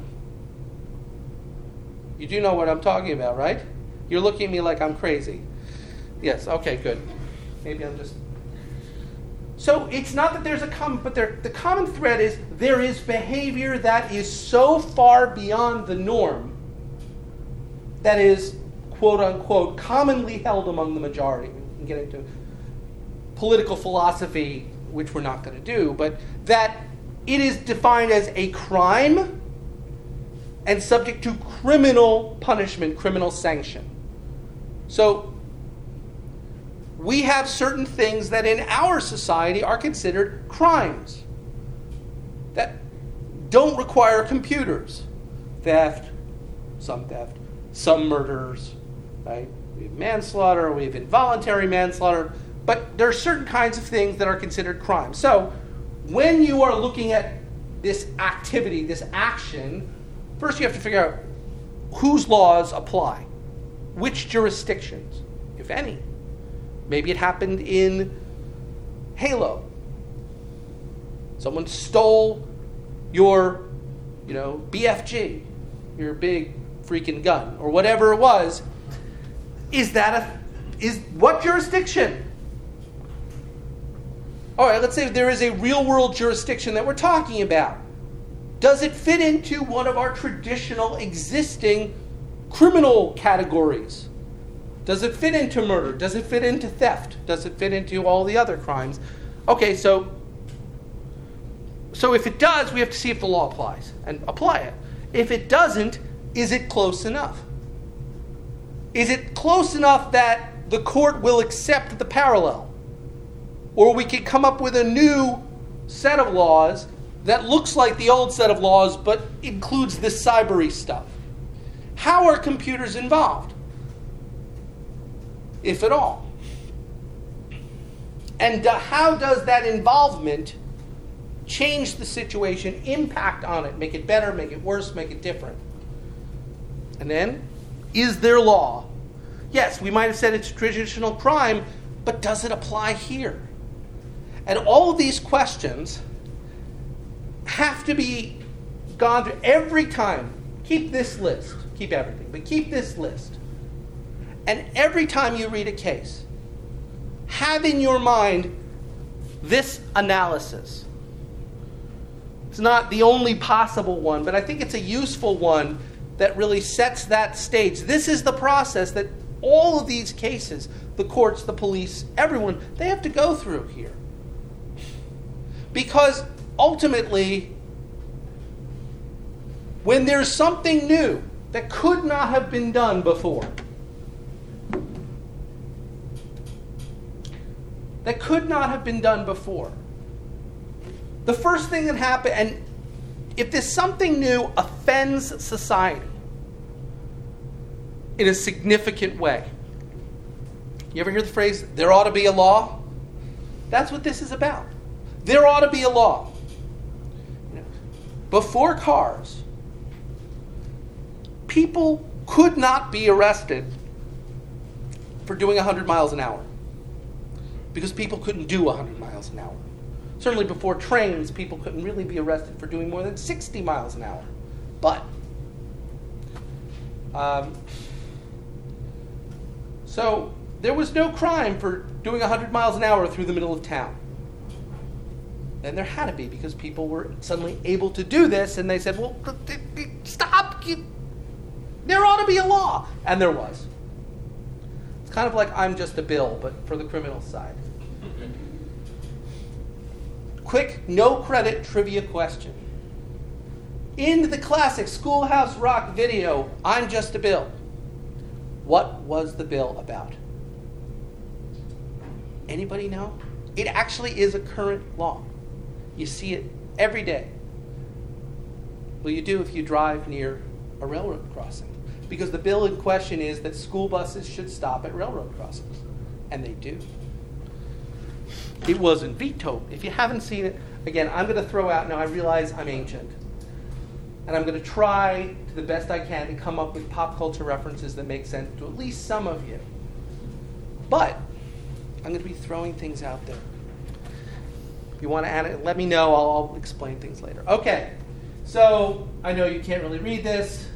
You do know what I'm talking about, right? You're looking at me like I'm crazy. Yes, okay, good. Maybe I'm just... So it's not that there's a common, but there, the common thread is there is behavior that is so far beyond the norm that is, quote unquote, commonly held among the majority. We can get into political philosophy, which we're not going to do, but that it is defined as a crime and subject to criminal punishment, criminal sanction. So we have certain things that in our society are considered crimes that don't require computers. Theft, some theft, some murders, right? We have manslaughter, we have involuntary manslaughter, but there are certain kinds of things that are considered crimes. So when you are looking at this activity, this action, first you have to figure out whose laws apply, which jurisdictions, if any. Maybe it happened in Halo. Someone stole your, you know, B F G, your big freaking gun, or whatever it was. Is that a, is, what jurisdiction? All right, let's say there is a real-world jurisdiction that we're talking about. Does it fit into one of our traditional existing criminal categories? Does it fit into murder? Does it fit into theft? Does it fit into all the other crimes? Okay, so, so if it does, we have to see if the law applies and apply it. If it doesn't, is it close enough? Is it close enough that the court will accept the parallel? Or we can come up with a new set of laws that looks like the old set of laws but includes this cybery stuff. How are computers involved? If at all. And uh, how does that involvement change the situation, impact on it, make it better, make it worse, make it different? And then, is there law? Yes, we might have said it's a traditional crime, but does it apply here? And all of these questions have to be gone through every time. Keep this list. Keep everything, but keep this list. And every time you read a case, have in your mind this analysis. It's not the only possible one, but I think it's a useful one that really sets that stage. This is the process that all of these cases, the courts, the police, everyone, they have to go through here. Because ultimately, when there's something new that could not have been done before, that could not have been done before, the first thing that happened, and if this something new offends society in a significant way, you ever hear the phrase, there ought to be a law? That's what this is about. There ought to be a law. Before cars, people could not be arrested for doing one hundred miles an hour because people couldn't do one hundred miles an hour. Certainly before trains, people couldn't really be arrested for doing more than sixty miles an hour. But, um, so there was no crime for doing one hundred miles an hour through the middle of town. And there had to be, because people were suddenly able to do this, and they said, well, stop! There ought to be a law. And there was. It's kind of like I'm Just a Bill, but for the criminal side. Quick, no credit trivia question. In the classic Schoolhouse Rock video, I'm Just a Bill, what was the bill about? Anybody know? It actually is a current law. You see it every day. Well, you do if you drive near a railroad crossing. Because the bill in question is that school buses should stop at railroad crossings. And they do. It wasn't vetoed. If you haven't seen it, Again, I'm going to throw out, now I realize I'm ancient, and I'm going to try to the best I can to come up with pop culture references that make sense to at least some of you. But I'm going to be throwing things out there. If you want to add it, let me know. I'll, I'll explain things later. Okay, so I know you can't really read this,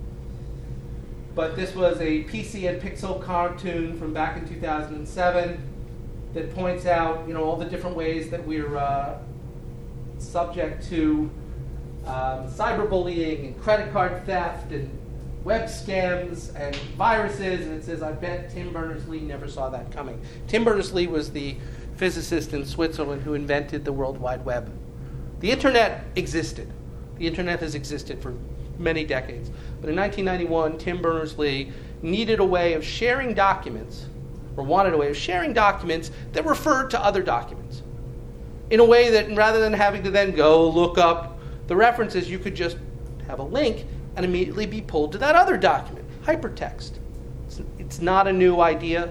but this was a P C and Pixel cartoon from back in two thousand seven that points out, you know, all the different ways that we're uh, subject to um, cyberbullying and credit card theft and web scams and viruses, and it says, I bet Tim Berners-Lee never saw that coming. Tim Berners-Lee was the physicist in Switzerland who invented the World Wide Web. The internet existed. The internet has existed for many decades. But in nineteen ninety-one, Tim Berners-Lee needed a way of sharing documents, or wanted a way of sharing documents that referred to other documents, in a way that rather than having to then go look up the references, you could just have a link and immediately be pulled to that other document, hypertext. It's, it's not a new idea.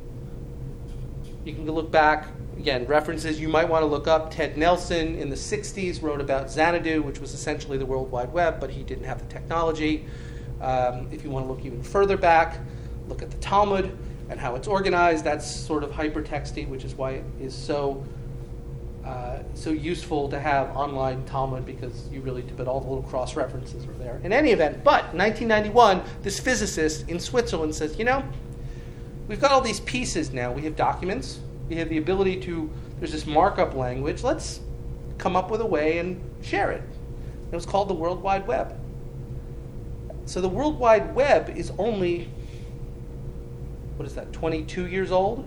You can look back, again, references you might want to look up. Ted Nelson in the sixties wrote about Xanadu, which was essentially the World Wide Web, but he didn't have the technology. Um, if you want to look even further back, look at the Talmud and how it's organized. That's sort of hypertexty, which is why it is so uh, so useful to have online Talmud, because you really do, but all the little cross references are there. In any event, but in nineteen ninety-one, this physicist in Switzerland says, you know, we've got all these pieces now. We have documents. We have the ability to, there's this markup language. Let's come up with a way and share it. It was called the World Wide Web. So the World Wide Web is only, what is that, twenty-two years old?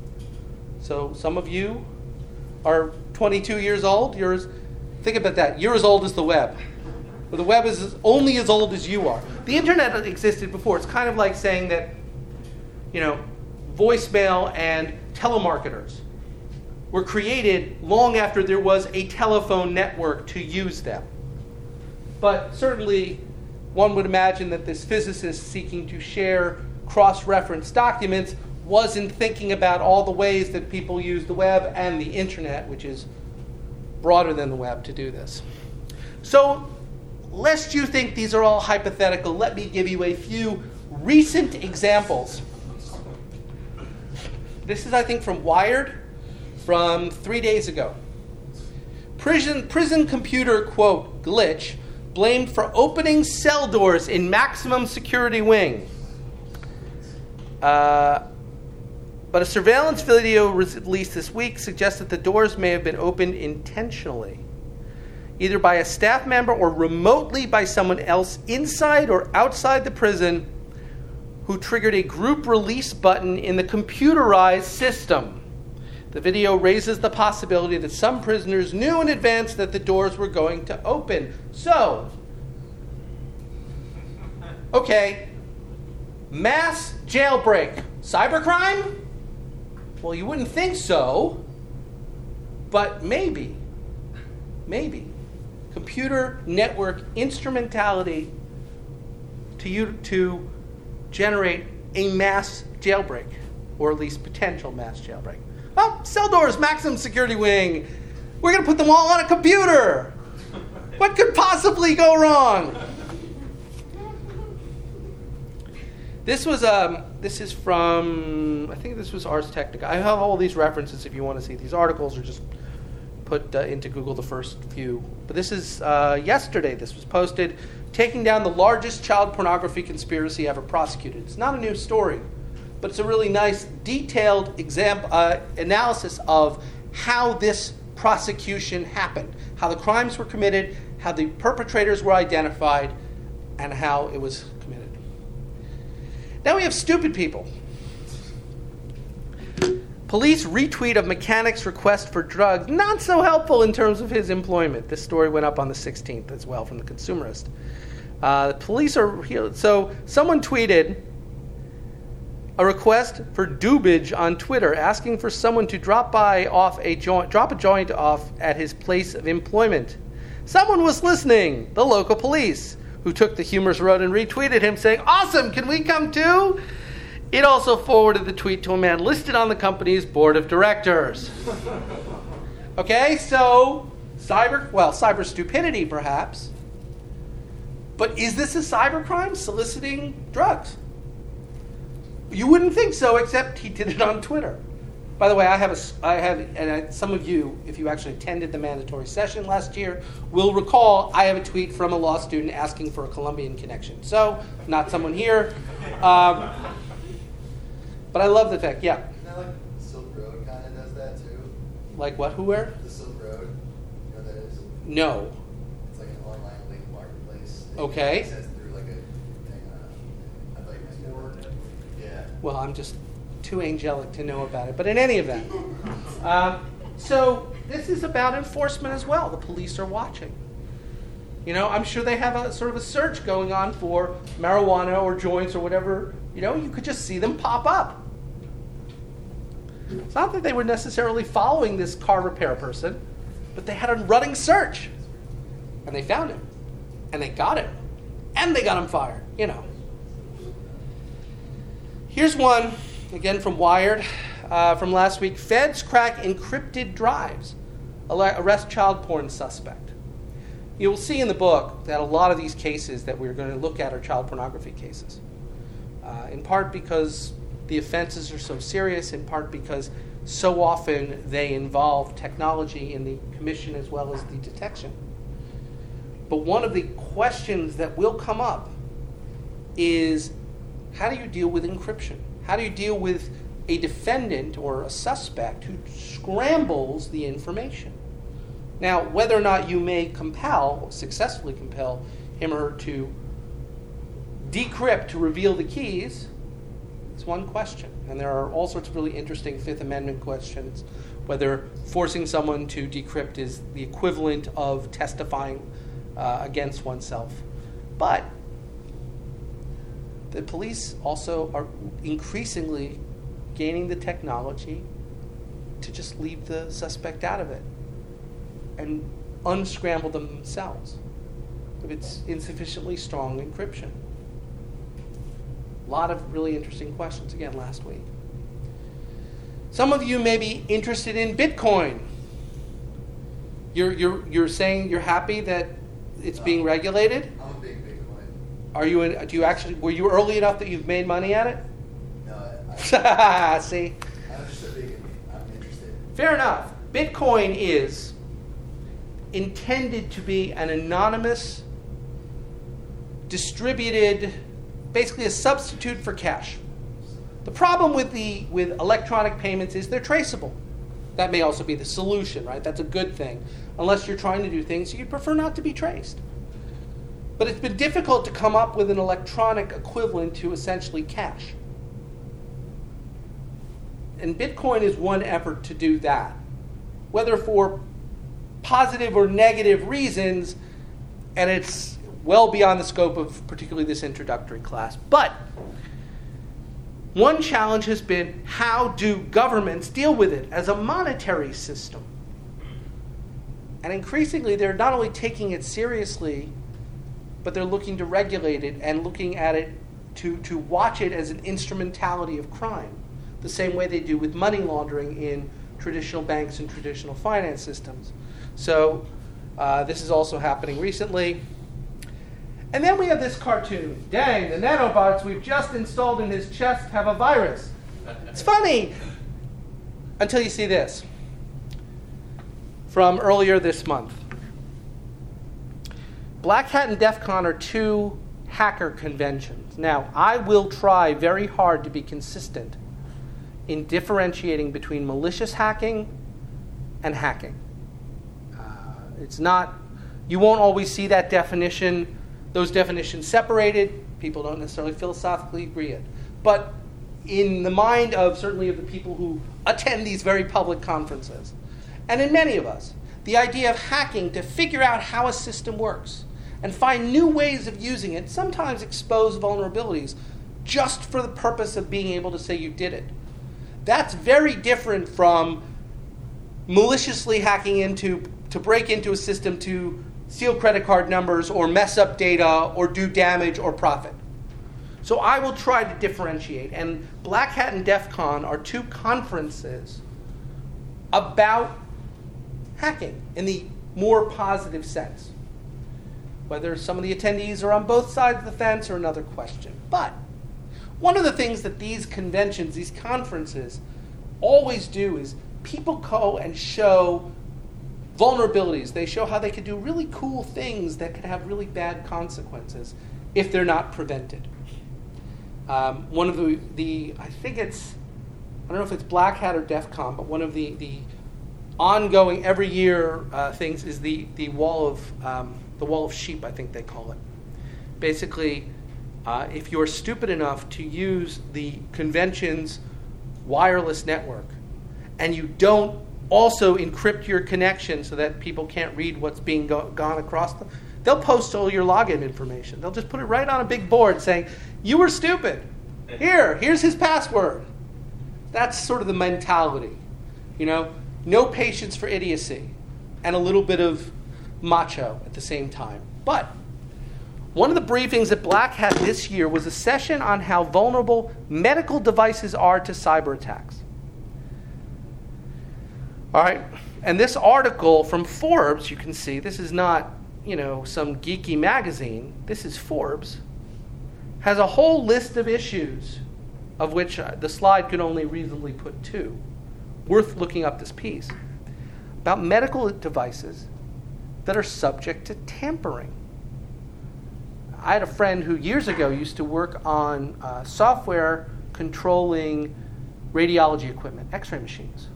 So some of you are twenty-two years old. You're, think about that. You're as old as the web. But the web is only as old as you are. The internet existed before. It's kind of like saying that, you know, voicemail and telemarketers were created long after there was a telephone network to use them. But certainly, one would imagine that this physicist seeking to share cross-reference documents wasn't thinking about all the ways that people use the web and the internet, which is broader than the web, to do this. So, lest you think these are all hypothetical, let me give you a few recent examples. This is, I think, from Wired, from three days ago. Prison, prison computer, quote, glitch, blamed for opening cell doors in maximum security wing. Uh, but a surveillance video released this week suggests that the doors may have been opened intentionally, either by a staff member or remotely by someone else inside or outside the prison who triggered a group release button in the computerized system. The video raises the possibility that some prisoners knew in advance that the doors were going to open. So, okay, mass jailbreak, cybercrime? Well, you wouldn't think so, but maybe, maybe. Computer network instrumentality to you to generate a mass jailbreak, or at least potential mass jailbreak. Oh, cell doors, maximum security wing. We're going to put them all on a computer. What could possibly go wrong? This was um. This is from, I think this was Ars Technica. I have all these references if you want to see these articles, or just put uh, into Google the first few. But this is uh, yesterday. This was posted, taking down the largest child pornography conspiracy ever prosecuted. It's not a new story, but it's a really nice, detailed example, uh, analysis of how this prosecution happened, how the crimes were committed, how the perpetrators were identified, and how it was committed. Now we have stupid people. Police retweet of mechanic's request for drugs. Not so helpful in terms of his employment. This story went up on the sixteenth as well from the Consumerist. Uh, the police are here. So someone tweeted a request for dubage on Twitter, asking for someone to drop by off a joint, drop a joint off at his place of employment. Someone was listening. The local police, who took the humorous road and retweeted him, saying, "Awesome! Can we come too?" It also forwarded the tweet to a man listed on the company's board of directors. Okay, so Cyber, well, cyber stupidity perhaps. But is this a cybercrime, soliciting drugs? You wouldn't think so, except he did it on Twitter. By the way, I have a, I have, and I, some of you, if you actually attended the mandatory session last year, will recall I have a tweet from a law student asking for a Colombian connection. So, not someone here. Um, but I love the fact, yeah. Isn't that like Silk Road kind of does that too? Like what, who, where? The Silk Road, you know what that is? No. It's like an online link marketplace. Okay. It says through like a thing. Uh, I thought you might know. Yeah. Well, I'm just too angelic to know about it. But in any event, uh, so this is about enforcement as well. The police are watching. You know, I'm sure they have a sort of a search going on for marijuana or joints or whatever. You know, you could just see them pop up. It's not that they were necessarily following this car repair person, but they had a running search. And they found him. And they got him. And they got him fired, you know. Here's one, again from Wired, uh, from last week. Feds crack encrypted drives. Arrest child porn suspect. You will see in the book that a lot of these cases that we're going to look at are child pornography cases. Uh, in part because the offenses are so serious, in part because so often they involve technology in the commission as well as the detection. But one of the questions that will come up is, how do you deal with encryption? How do you deal with a defendant or a suspect who scrambles the information? Now, whether or not you may compel, successfully compel, him or her to decrypt, to reveal the keys, is one question. And there are all sorts of really interesting Fifth Amendment questions, whether forcing someone to decrypt is the equivalent of testifying uh, against oneself. But the police also are increasingly gaining the technology to just leave the suspect out of it and unscramble them themselves if it's insufficiently strong encryption. A lot of really interesting questions, again, last week. Some of you may be interested in Bitcoin. You're, you're, you're saying you're happy that it's No. being regulated? I'm a big Bitcoin. Are you in, do you actually, were you early enough that you've made money at it? No, I, I, See? I'm just a big, I'm interested. Fair enough. Bitcoin is intended to be an anonymous, distributed, basically a substitute for cash. The problem with the with electronic payments is they're traceable. That may also be the solution, right? That's a good thing. Unless you're trying to do things you'd prefer not to be traced. But it's been difficult to come up with an electronic equivalent to essentially cash. And Bitcoin is one effort to do that. Whether for positive or negative reasons, and it's well beyond the scope of particularly this introductory class. But one challenge has been, how do governments deal with it as a monetary system? And increasingly, they're not only taking it seriously, but they're looking to regulate it and looking at it to, to watch it as an instrumentality of crime, the same way they do with money laundering in traditional banks and traditional finance systems. So uh, this is also happening recently. And then we have this cartoon. Dang, the nanobots we've just installed in his chest have a virus. It's funny. Until you see this. From earlier this month. Black Hat and DEF CON are two hacker conventions. Now, I will try very hard to be consistent in differentiating between malicious hacking and hacking. Uh, it's not, you won't always see that definition, those definitions separated. People don't necessarily philosophically agree it. But in the mind of certainly of the people who attend these very public conferences, and in many of us, the idea of hacking to figure out how a system works and find new ways of using it, sometimes expose vulnerabilities just for the purpose of being able to say you did it. That's very different from maliciously hacking into, to break into a system to steal credit card numbers or mess up data or do damage or profit. So I will try to differentiate. And Black Hat and DEF CON are two conferences about hacking in the more positive sense. Whether some of the attendees are on both sides of the fence or another question. But one of the things that these conventions, these conferences, always do is people go and show vulnerabilities. They show how they could do really cool things that could have really bad consequences if they're not prevented. Um, one of the, the, I think it's, I don't know if it's Black Hat or DEF CON, but one of the, the ongoing every year uh, things is the, the wall of um, the wall of sheep, I think they call it. Basically, uh, if you're stupid enough to use the convention's wireless network and you don't also encrypt your connection so that people can't read what's being go- gone across them, they'll post all your login information. They'll just put it right on a big board saying, you were stupid. Here, here's his password. That's sort of the mentality. You know, no patience for idiocy and a little bit of macho at the same time. But one of the briefings at Black Hat this year was a session on how vulnerable medical devices are to cyber attacks. All right, and this article from Forbes, you can see, this is not, you know, some geeky magazine. This is Forbes. Has a whole list of issues, of which uh, the slide could only reasonably put two. Worth looking up this piece. About medical devices that are subject to tampering. I had a friend who years ago used to work on uh, software controlling radiology equipment, x-ray machines.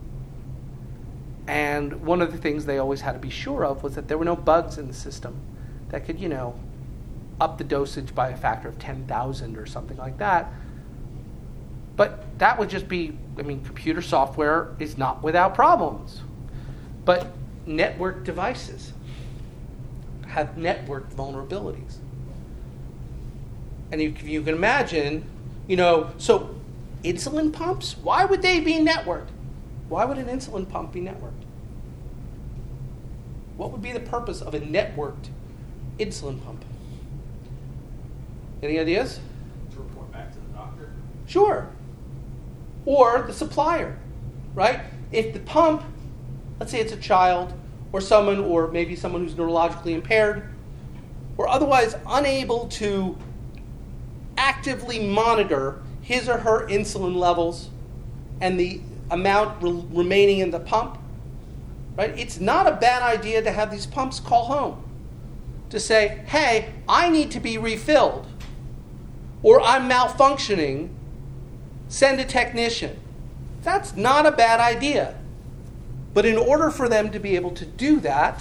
And one of the things they always had to be sure of was that there were no bugs in the system that could, you know, up the dosage by a factor of ten thousand or something like that. But that would just be, I mean, computer software is not without problems. But network devices have network vulnerabilities. And you, you can imagine, you know, so insulin pumps, why would they be networked? Why would an insulin pump be networked? What would be the purpose of a networked insulin pump? Any ideas? To report back to the doctor? Sure. Or the supplier, right? If the pump, let's say it's a child or someone, or maybe someone who's neurologically impaired, or otherwise unable to actively monitor his or her insulin levels and the amount re- remaining in the pump, right? It's not a bad idea to have these pumps call home to say, hey, I need to be refilled, or I'm malfunctioning, send a technician. That's not a bad idea. But in order for them to be able to do that,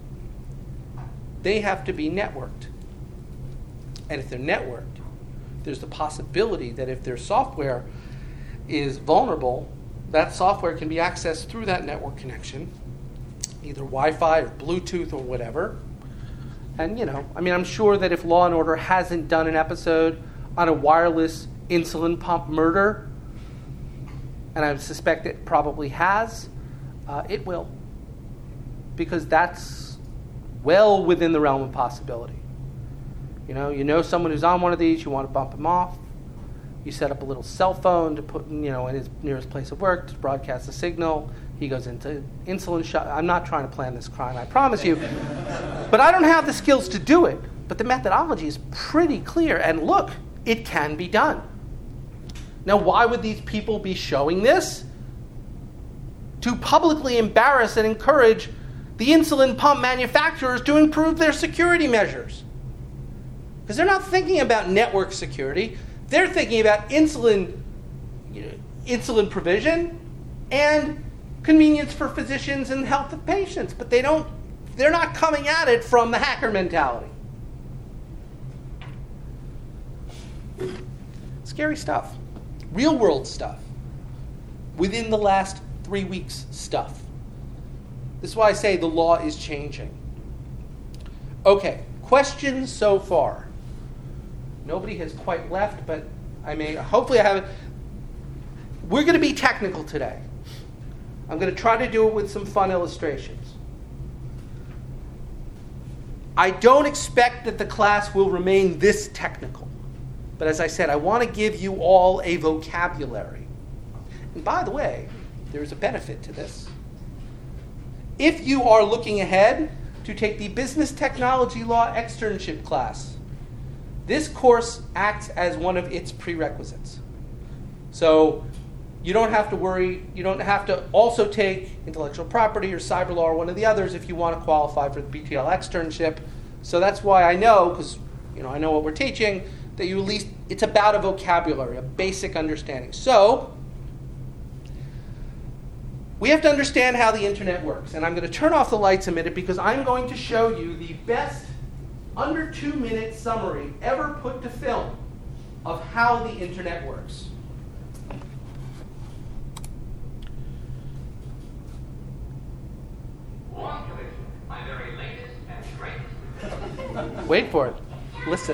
they have to be networked. And if they're networked, there's the possibility that if their software is vulnerable, that software can be accessed through that network connection, either Wi-Fi or Bluetooth or whatever. And, you know, I mean, I'm sure that if Law and Order hasn't done an episode on a wireless insulin pump murder, and I suspect it probably has, uh, it will. Because that's well within the realm of possibility. You know, you know someone who's on one of these, you want to bump them off. You set up a little cell phone to put, you know, in his nearest place of work to broadcast a signal. He goes into insulin shot. I'm not trying to plan this crime, I promise you. But I don't have the skills to do it. But the methodology is pretty clear. And look, it can be done. Now, why would these people be showing this? To publicly embarrass and encourage the insulin pump manufacturers to improve their security measures. Because they're not thinking about network security. They're thinking about insulin, you know, insulin provision and convenience for physicians and health of patients. But they don't, they're not coming at it from the hacker mentality. Scary stuff. Real world stuff. Within the last three weeks stuff. This is why I say the law is changing. Okay, questions so far? Nobody has quite left, but I may, hopefully I haven't. We're going to be technical today. I'm going to try to do it with some fun illustrations. I don't expect that the class will remain this technical. But as I said, I want to give you all a vocabulary. And by the way, there's a benefit to this. If you are looking ahead to take the Business Technology Law externship class. This course acts as one of its prerequisites. So you don't have to worry, you don't have to also take intellectual property or cyber law or one of the others if you want to qualify for the B T L externship. So that's why I know, because you know I know what we're teaching, that you at least, it's about a vocabulary, a basic understanding. So we have to understand how the internet works. And I'm going to turn off the lights a minute because I'm going to show you the best under two minute summary ever put to film of how the internet works. My very latest and greatest. Wait for it. Listen.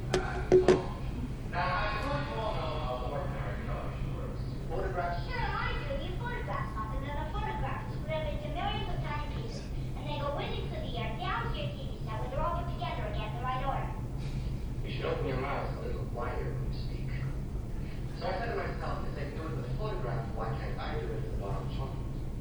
Photographs. Sure, I do. You photograph something, then the photographs are split into millions of tiny pieces, and they go whizzing through the air down to your T V set when they're all put together again in the right order. You should open your mouth a little wider when you speak. So I said to myself, if they can do it with a photograph, why can't I do it with a bottle of chocolate?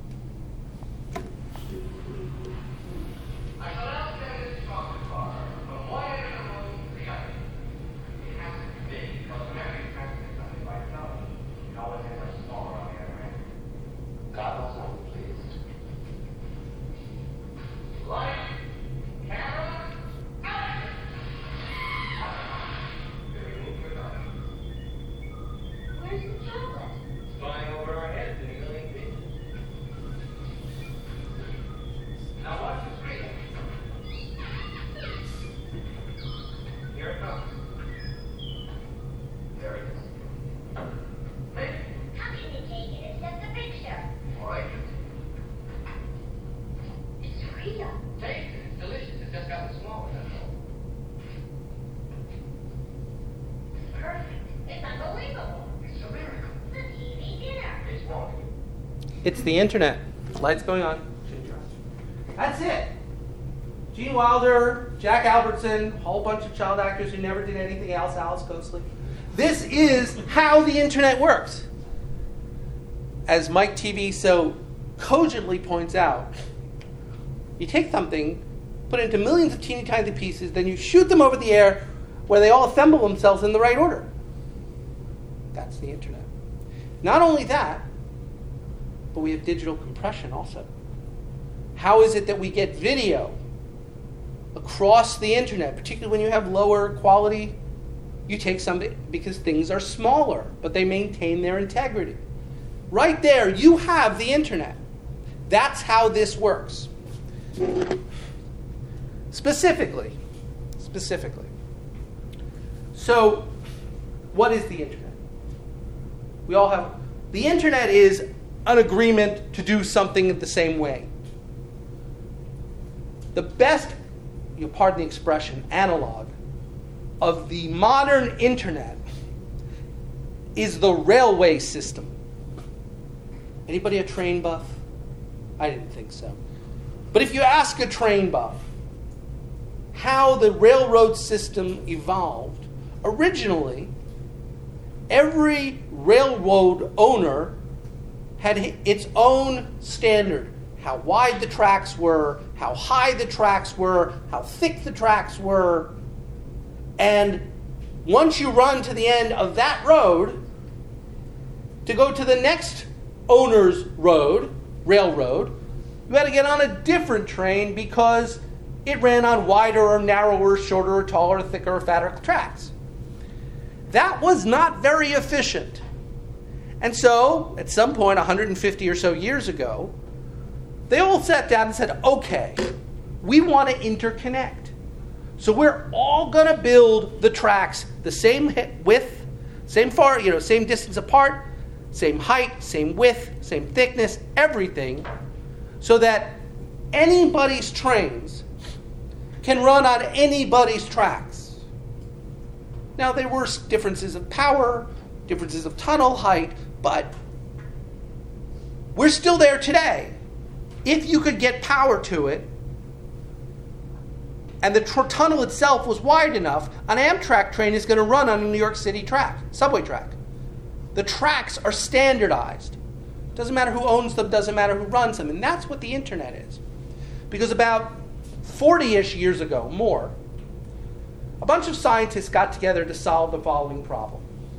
I shall now send this chocolate bar from one end of the room to the other. It has to be big because whenever you transmit something by telephone, it always ends up smaller on the other end. God knows I'm pleased. Light, camera, action! Everything you're done. Where's the chocolate? It's flying over our heads in a million pieces. Now watch the screen. Here it comes. There it is. Make it. How can you take it? It's just a picture. All right. It's real. Taste it. It's delicious. It's just gotten smaller, that's all. It's perfect. It's unbelievable. It's a miracle. It's a T V dinner. It's walking. It's the internet. Lights going on. That's it. Gene Wilder, Jack Albertson, a whole bunch of child actors who never did anything else, Alice Coasley. This is how the internet works. As Mike T V so cogently points out, you take something, put it into millions of teeny tiny pieces, then you shoot them over the air where they all assemble themselves in the right order. That's the internet. Not only that, but we have digital compression also. How is it that we get video across the internet, particularly when you have lower quality? You take something because things are smaller, but they maintain their integrity. Right there, you have the internet. That's how this works. Specifically, specifically. So, what is the internet? We all have, the internet is an agreement to do something the same way. The best, you pardon the expression, analog of the modern internet is the railway system. Anybody a train buff? I didn't think so. But if you ask a train buff how the railroad system evolved, originally, every railroad owner had its own standard. How wide the tracks were, how high the tracks were, how thick the tracks were. And once you run to the end of that road, to go to the next owner's road, railroad, you had to get on a different train because it ran on wider or narrower, shorter or taller, thicker or fatter tracks. That was not very efficient. And so, at some point, one hundred fifty or so years ago, they all sat down and said, okay, we want to interconnect. So we're all going to build the tracks the same width, same far, you know, same distance apart, same height, same width, same thickness, everything, so that anybody's trains can run on anybody's tracks. Now, there were differences of power, differences of tunnel height, but we're still there today. If you could get power to it, and the tr- tunnel itself was wide enough, an Amtrak train is going to run on a New York City track, subway track. The tracks are standardized. Doesn't matter who owns them, doesn't matter who runs them, and that's what the internet is. Because about forty-ish years ago, more, a bunch of scientists got together to solve the following problem.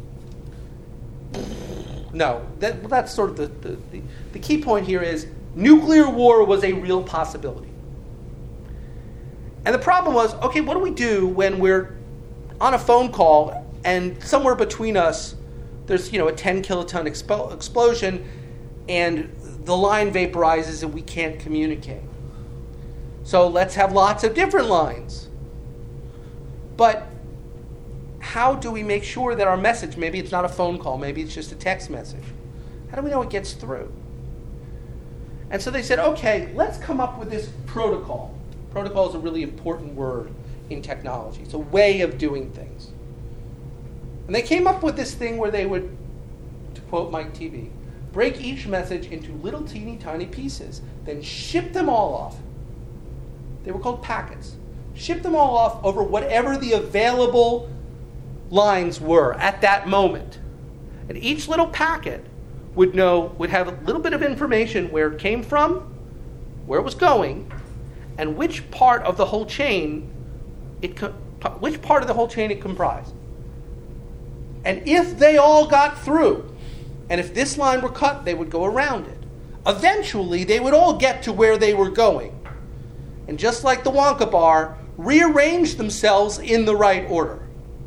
No, that, that's sort of the, the, the, the key point here is nuclear war was a real possibility. And the problem was, okay, what do we do when we're on a phone call and somewhere between us there's, you know, a ten kiloton expo- explosion and the line vaporizes and we can't communicate. So let's have lots of different lines. But how do we make sure that our message, maybe it's not a phone call, maybe it's just a text message, how do we know it gets through? And so they said, okay, let's come up with this protocol. Protocol is a really important word in technology. It's a way of doing things. And they came up with this thing where they would, to quote Mike T V, break each message into little teeny tiny pieces, then ship them all off. They were called packets. Ship them all off over whatever the available lines were at that moment. And each little packet would know, would have a little bit of information where it came from, where it was going, and which part of the whole chain it co- which part of the whole chain it comprised. And if they all got through, and if this line were cut, they would go around it. Eventually, they would all get to where they were going. And just like the Wonka bar, rearrange themselves in the right order.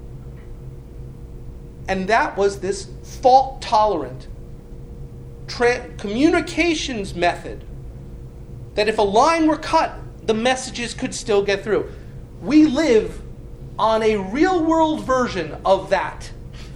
And that was this fault-tolerant tra- communications method that if a line were cut, the messages could still get through. We live on a real-world version of that.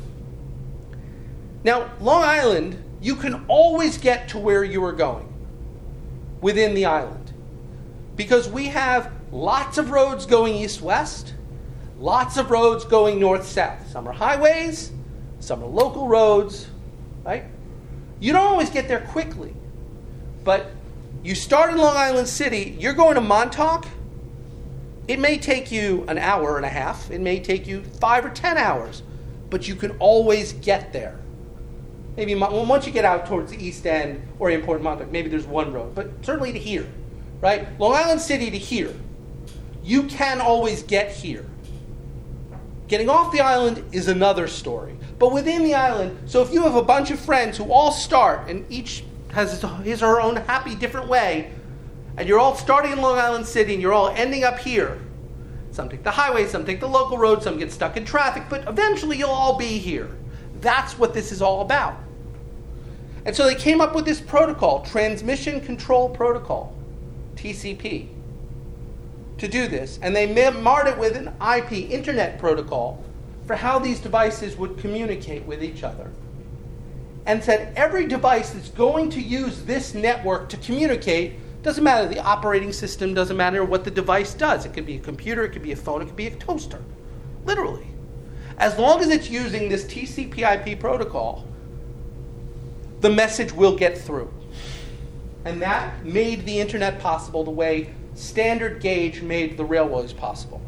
Now, Long Island, you can always get to where you are going within the island because we have lots of roads going east-west, lots of roads going north-south. Some are highways, some are local roads, right? You don't always get there quickly, but you start in Long Island City, you're going to Montauk, it may take you an hour and a half, it may take you five or ten hours, but you can always get there. Maybe once you get out towards the East End or in Port Montauk, maybe there's one road, but certainly to here, right? Long Island City to here, you can always get here. Getting off the island is another story. But within the island, so if you have a bunch of friends who all start, and each has his or her own happy different way, and you're all starting in Long Island City and you're all ending up here. Some take the highway, some take the local road, some get stuck in traffic, but eventually you'll all be here. That's what this is all about. And so they came up with this protocol, Transmission Control Protocol, T C P, to do this. And they marred it with an I P, Internet Protocol, for how these devices would communicate with each other. And said every device that's going to use this network to communicate, doesn't matter the operating system, doesn't matter what the device does. It could be a computer, it could be a phone, it could be a toaster. Literally. As long as it's using this T C P I P protocol, the message will get through. And that made the internet possible the way standard gauge made the railways possible.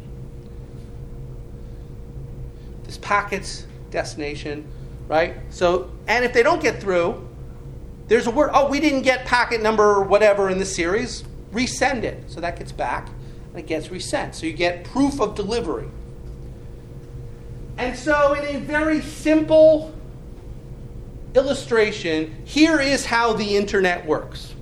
This packet's destination, right? So, and if they don't get through, there's a word, oh, we didn't get packet number whatever in the series, resend it. So that gets back, and it gets resent. So you get proof of delivery. And so in a very simple illustration, here is how the internet works.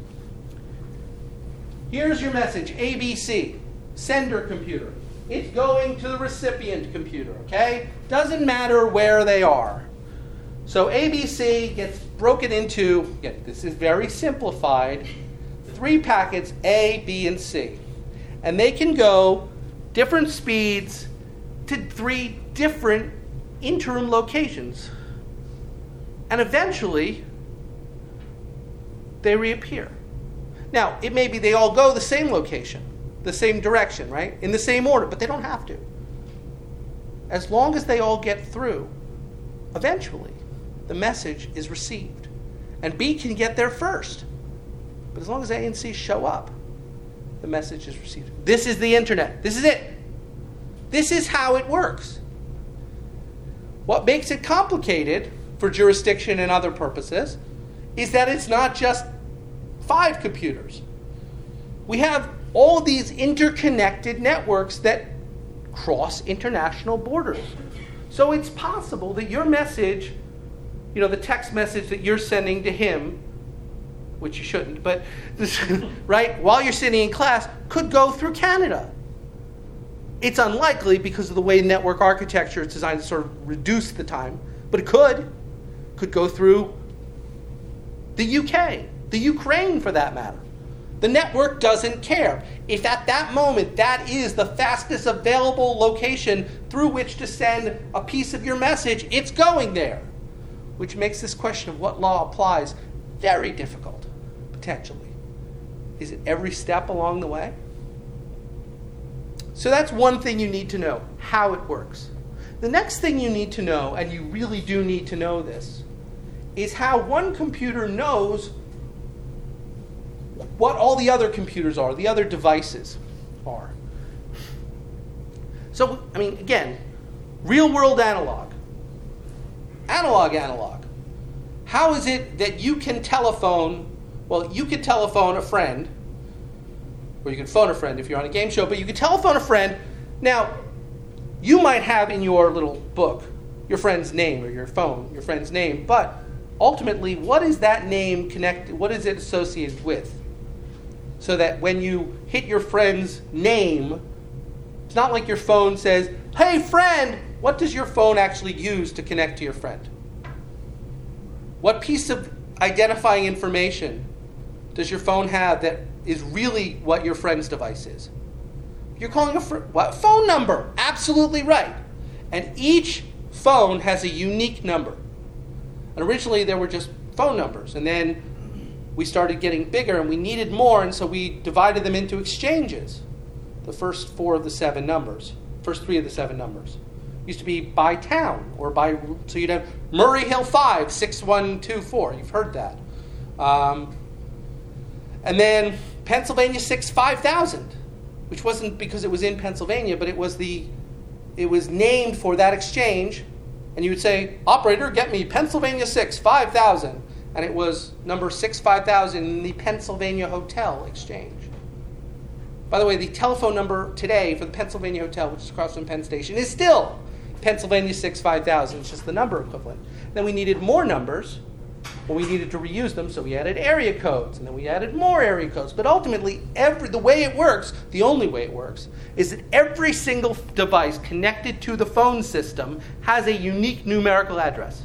Here's your message, A B C, sender computer. It's going to the recipient computer, okay? Doesn't matter where they are. So A B C gets broken into, again, this is very simplified, three packets, A, B, and C. And they can go different speeds to three different interim locations. And eventually, they reappear. Now, it may be they all go the same location, the same direction, right? In the same order, but they don't have to. As long as they all get through, eventually, the message is received. And B can get there first. But as long as A and C show up, the message is received. This is the internet. This is it. This is how it works. What makes it complicated for jurisdiction and other purposes is that it's not just five computers. We have all these interconnected networks that cross international borders. So it's possible that your message, you know, the text message that you're sending to him, which you shouldn't, but, this, right, while you're sitting in class, could go through Canada. It's unlikely because of the way network architecture is designed to sort of reduce the time, but it could. Could go through the U K, the Ukraine for that matter. The network doesn't care. If at that moment that is the fastest available location through which to send a piece of your message, it's going there. Which makes this question of what law applies very difficult, potentially. Is it every step along the way? So that's one thing you need to know, how it works. The next thing you need to know, and you really do need to know this, is how one computer knows what all the other computers are, the other devices are. So, I mean, again, real-world analog. Analog analog. How is it that you can telephone, well, you could telephone a friend, or you can phone a friend if you're on a game show, but you can telephone a friend. Now, you might have in your little book your friend's name or your phone, your friend's name, but ultimately, what is that name connected, what is it associated with? So that when you hit your friend's name, it's not like your phone says, hey friend, what does your phone actually use to connect to your friend? What piece of identifying information does your phone have that is really what your friend's device is? You're calling a fr- what? Phone number. Absolutely right. And each phone has a unique number. And originally there were just phone numbers. And then we started getting bigger and we needed more, and so we divided them into exchanges. The first four of the seven numbers. First three of the seven numbers. Used to be by town or by, so you'd have Murray Hill five, six one two four. You've heard that. Um, and then Pennsylvania six, five thousand, which wasn't because it was in Pennsylvania, but it was the, it was named for that exchange. And you would say, operator, get me Pennsylvania six, five thousand. And it was number six, five thousand in the Pennsylvania Hotel exchange. By the way, the telephone number today for the Pennsylvania Hotel, which is across from Penn Station, is still Pennsylvania six, five thousand. It's just the number equivalent. Then we needed more numbers. Well, we needed to reuse them, so we added area codes, and then we added more area codes. But ultimately, every the way it works, the only way it works, is that every single device connected to the phone system has a unique numerical address.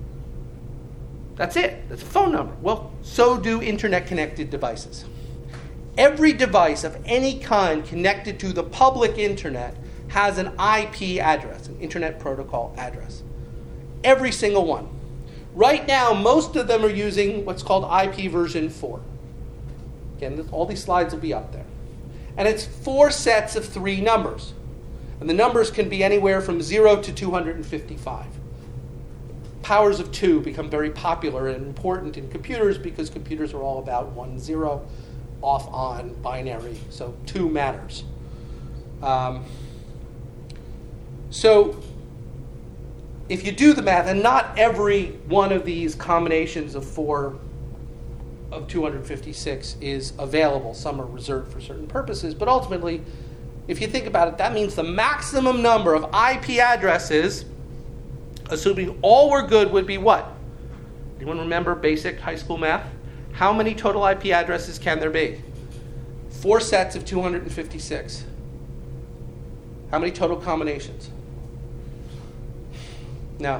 That's it. That's a phone number. Well, so do internet-connected devices. Every device of any kind connected to the public internet has an I P address, an Internet Protocol address. Every single one. Right now, most of them are using what's called I P version four. Again, all these slides will be up there. And it's four sets of three numbers. And the numbers can be anywhere from zero to two hundred fifty-five. Powers of two become very popular and important in computers because computers are all about one, zero, off, on, binary. So two matters. Um, so if you do the math, and not every one of these combinations of four of two hundred fifty-six is available. Some are reserved for certain purposes. But ultimately, if you think about it, that means the maximum number of I P addresses, assuming all were good, would be what? Anyone remember basic high school math? How many total I P addresses can there be? Four sets of two hundred fifty-six. How many total combinations? No.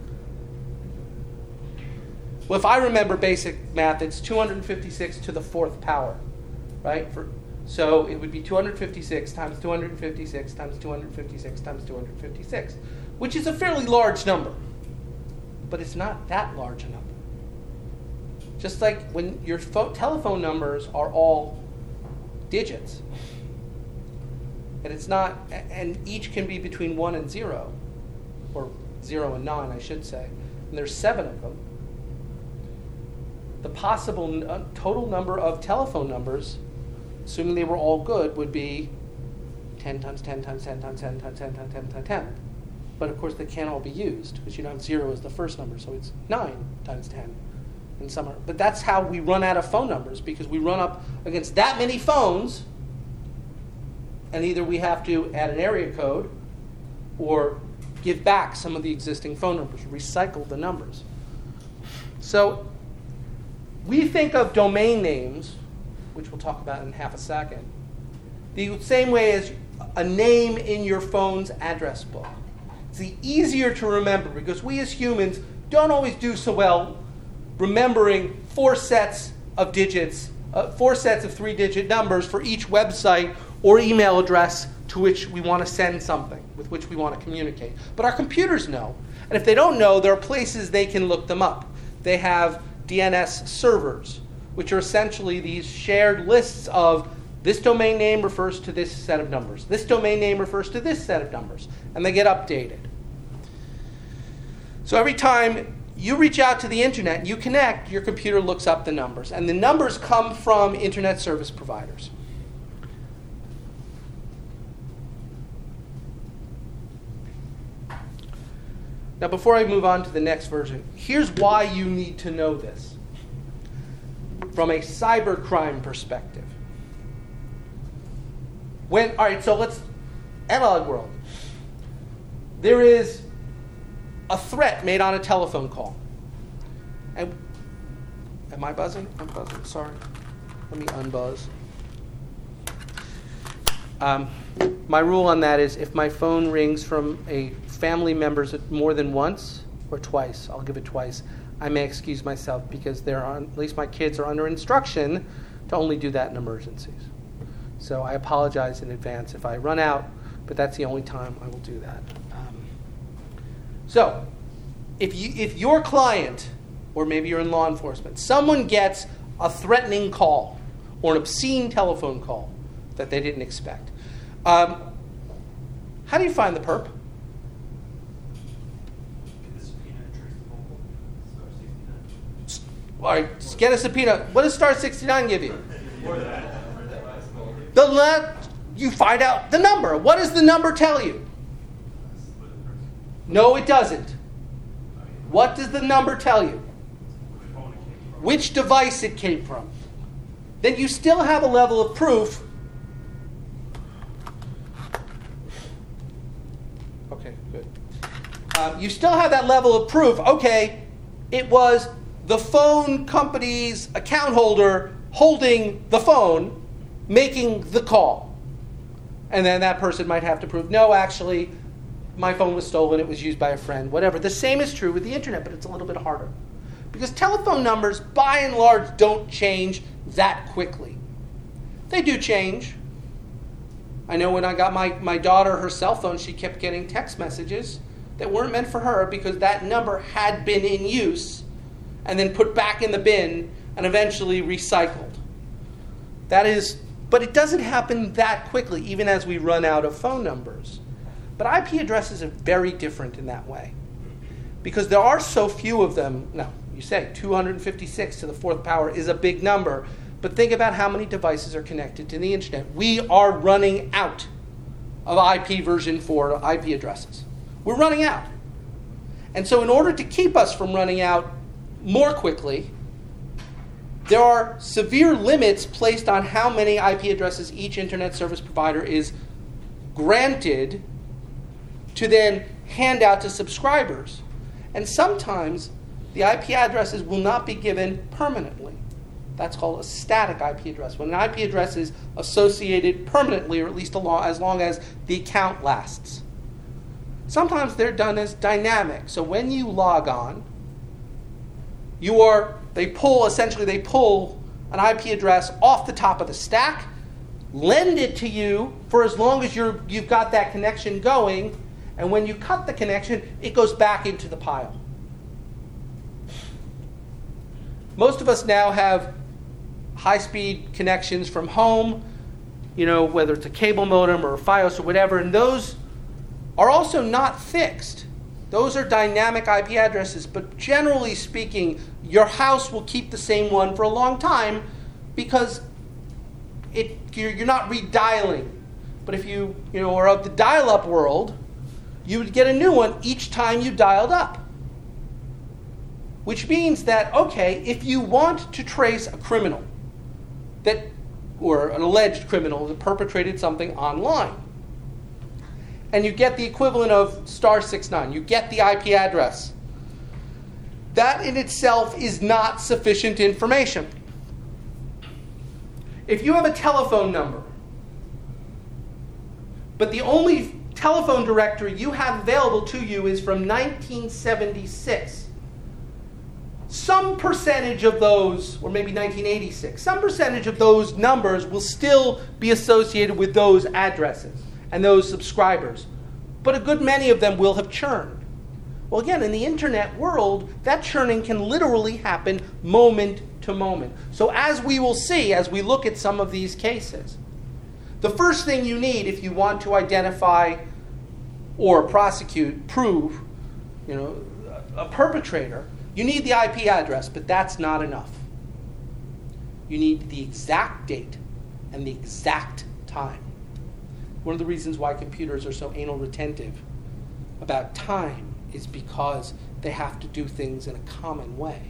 Well, if I remember basic math, it's two hundred fifty-six to the fourth power, right? For, so it would be two hundred fifty-six times two hundred fifty-six times two hundred fifty-six times two hundred fifty-six, which is a fairly large number. But it's not that large a number. Just like when your fo- telephone numbers are all digits, and it's not, and each can be between one and zero, or zero and nine, I should say, and there's seven of them. The possible n- total number of telephone numbers, assuming they were all good, would be ten times ten times ten times ten times ten times ten times ten. But of course, they can't all be used because you don't have zero as the first number, so it's nine times ten. And some are, but that's how we run out of phone numbers, because we run up against that many phones and either we have to add an area code or give back some of the existing phone numbers, recycle the numbers. So we think of domain names, which we'll talk about in half a second, the same way as a name in your phone's address book. It's the easier to remember because we as humans don't always do so well remembering four sets of digits, uh, four sets of three-digit numbers for each website or email address to which we want to send something, with which we want to communicate. But our computers know. And if they don't know, there are places they can look them up. They have D N S servers, which are essentially these shared lists of this domain name refers to this set of numbers. This domain name refers to this set of numbers. And they get updated. So every time you reach out to the internet, you connect, your computer looks up the numbers. And the numbers come from internet service providers. Now, before I move on to the next version, here's why you need to know this from a cybercrime perspective. When, all right, so let's, analog world. There is a threat made on a telephone call. And, am I buzzing? I'm buzzing, sorry. Let me unbuzz. Um, my rule on that is if my phone rings from a family member's more than once or twice, I'll give it twice, I may excuse myself because they're on, at least my kids are under instruction to only do that in emergencies. So I apologize in advance if I run out, but that's the only time I will do that. Um, so if you, if your client, or maybe you're in law enforcement, someone gets a threatening call or an obscene telephone call that they didn't expect, um, how do you find the perp? All right, just get a subpoena. What does Star sixty-nine give you? The le- you find out the number. What does the number tell you? No, it doesn't. What does the number tell you? Which device it came from. Then you still have a level of proof. Okay, good. Um, you still have that level of proof. Okay, it was the phone company's account holder holding the phone, making the call. And then that person might have to prove, no, actually, my phone was stolen, it was used by a friend, whatever. The same is true with the internet, but it's a little bit harder. Because telephone numbers, by and large, don't change that quickly. They do change. I know when I got my, my daughter her cell phone, she kept getting text messages that weren't meant for her because that number had been in use and then put back in the bin and eventually recycled. That is, but it doesn't happen that quickly, even as we run out of phone numbers. But I P addresses are very different in that way. Because there are so few of them. Now, you say two hundred fifty-six to the fourth power is a big number, but think about how many devices are connected to the internet. We are running out of I P version four I P addresses. We're running out. And so in order to keep us from running out more quickly, there are severe limits placed on how many I P addresses each internet service provider is granted to then hand out to subscribers. And sometimes the I P addresses will not be given permanently. That's called a static I P address. When an I P address is associated permanently, or at least as long as the account lasts. Sometimes they're done as dynamic. So when you log on, you are, they pull, essentially they pull an I P address off the top of the stack, lend it to you for as long as you're, you've got that connection going, and when you cut the connection, it goes back into the pile. Most of us now have high-speed connections from home, you know, whether it's a cable modem or a Fios or whatever, and those are also not fixed. Those are dynamic I P addresses, but generally speaking, your house will keep the same one for a long time because it you're, you're not redialing. But if you, you know, are of the dial-up world, you would get a new one each time you dialed up. Which means that, okay, if you want to trace a criminal that or an alleged criminal that perpetrated something online. And you get the equivalent of star six nine. You get the I P address. That in itself is not sufficient information. If you have a telephone number, but the only telephone directory you have available to you is from nineteen seventy-six, some percentage of those, or maybe nineteen eighty-six, some percentage of those numbers will still be associated with those addresses and those subscribers. But a good many of them will have churned. Well, again, in the internet world, that churning can literally happen moment to moment. So as we will see as we look at some of these cases, the first thing you need if you want to identify or prosecute, prove, you know, a perpetrator, you need the I P address, but that's not enough. You need the exact date and the exact time. One of the reasons why computers are so anal retentive about time is because they have to do things in a common way.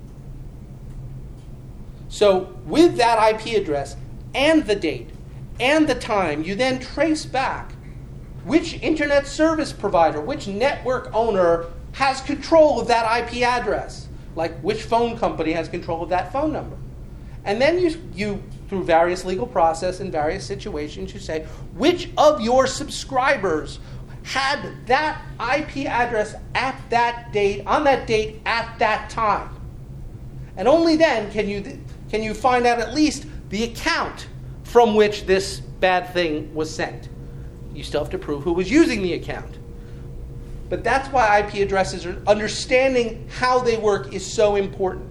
So with that I P address and the date and the time, you then trace back which internet service provider, which network owner has control of that I P address, like which phone company has control of that phone number. And then you, you through various legal process and various situations, you say, which of your subscribers had that I P address at that date, on that date, at that time. And only then can you, can you find out at least the account from which this bad thing was sent. You still have to prove who was using the account. But that's why I P addresses, are, understanding how they work is so important.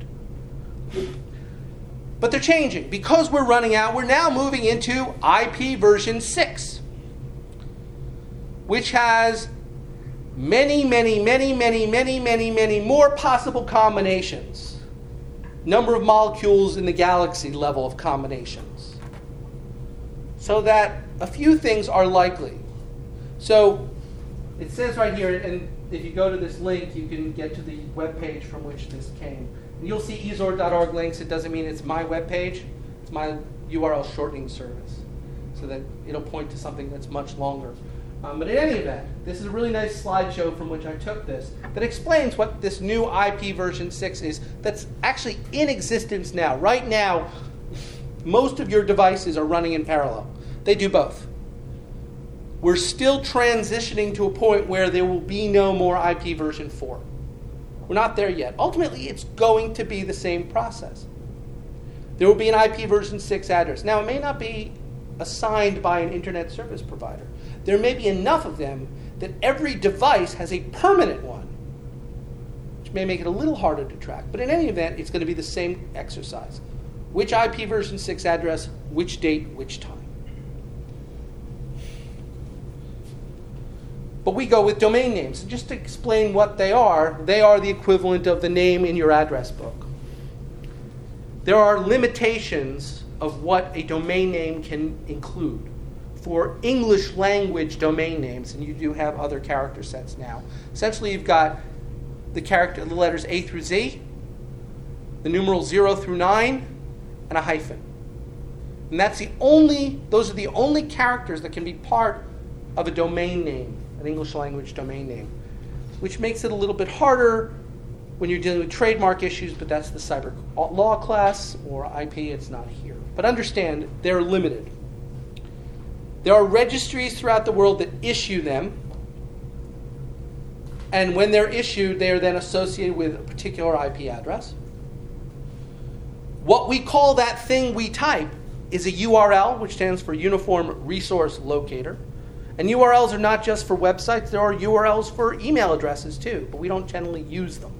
But they're changing. Because we're running out, we're now moving into I P version six, which has many, many, many, many, many, many, many more possible combinations. Number of molecules in the galaxy level of combinations. So that a few things are likely. So it says right here, and if you go to this link, you can get to the web page from which this came. And you'll see E Z O R dot org links. It doesn't mean it's my web page. It's my U R L shortening service, so that it'll point to something that's much longer. Um, but in any event, this is a really nice slideshow from which I took this that explains what this new I P version six is that's actually in existence now. Right now, most of your devices are running in parallel. They do both. We're still transitioning to a point where there will be no more I P version four. We're not there yet. Ultimately, it's going to be the same process. There will be an I P version six address. Now, it may not be assigned by an internet service provider. There may be enough of them that every device has a permanent one, which may make it a little harder to track. But in any event, it's going to be the same exercise. Which I P version six address, which date, which time. But we go with domain names. And just to explain what they are, they are the equivalent of the name in your address book. There are limitations of what a domain name can include. For English language domain names, and you do have other character sets now. Essentially, you've got the character, the letters A through Z, the numerals zero through nine, and a hyphen. And that's the only; those are the only characters that can be part of a domain name, an English language domain name, which makes it a little bit harder when you're dealing with trademark issues. But that's the cyber law class, or I P. It's not here. But understand, they're limited. There are registries throughout the world that issue them. And when they're issued, they are then associated with a particular I P address. What we call that thing we type is a U R L, which stands for Uniform Resource Locator. And U R Ls are not just for websites. There are U R Ls for email addresses too, but we don't generally use them.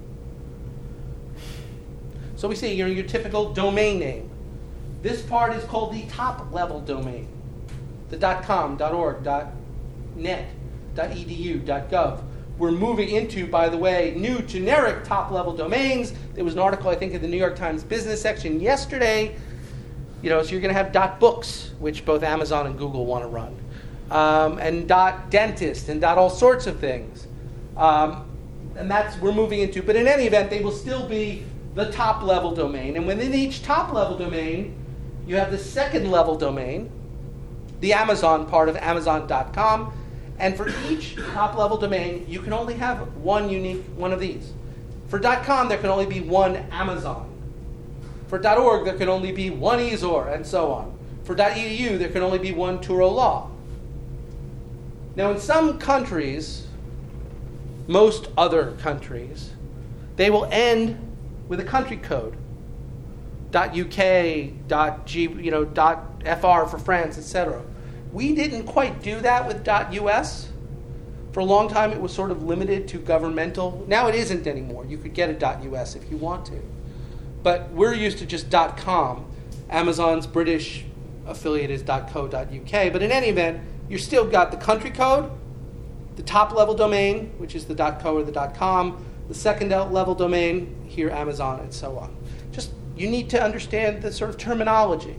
So we see your, your typical domain name. This part is called the top-level domain. The .com, .org, .net, .edu, .gov. We're moving into, by the way, new generic top-level domains. There was an article, I think, in the New York Times business section yesterday. You know, so you're going to have .books, which both Amazon and Google want to run, um, and .dentist, and all sorts of things. Um, and that's we're moving into. But in any event, they will still be the top-level domain. And within each top-level domain, You have the second level domain, the Amazon part of Amazon dot com, and for each top level domain, you can only have one unique one of these. For .com, there can only be one Amazon. For .org, there can only be one Ezor, and so on. For .edu, there can only be one Turo Law. Now, in some countries, most other countries, they will end with a country code. .uk, .g, you know, .fr for France, et cetera. We didn't quite do that with .us. For a long time, it was sort of limited to governmental. Now it isn't anymore. You could get a .us if you want to. But we're used to just .com. Amazon's British affiliate is .co.uk. But in any event, you've still got the country code, the top level domain, which is the .co or the .com, the second level domain, here Amazon, and so on. Just, you need to understand the sort of terminology.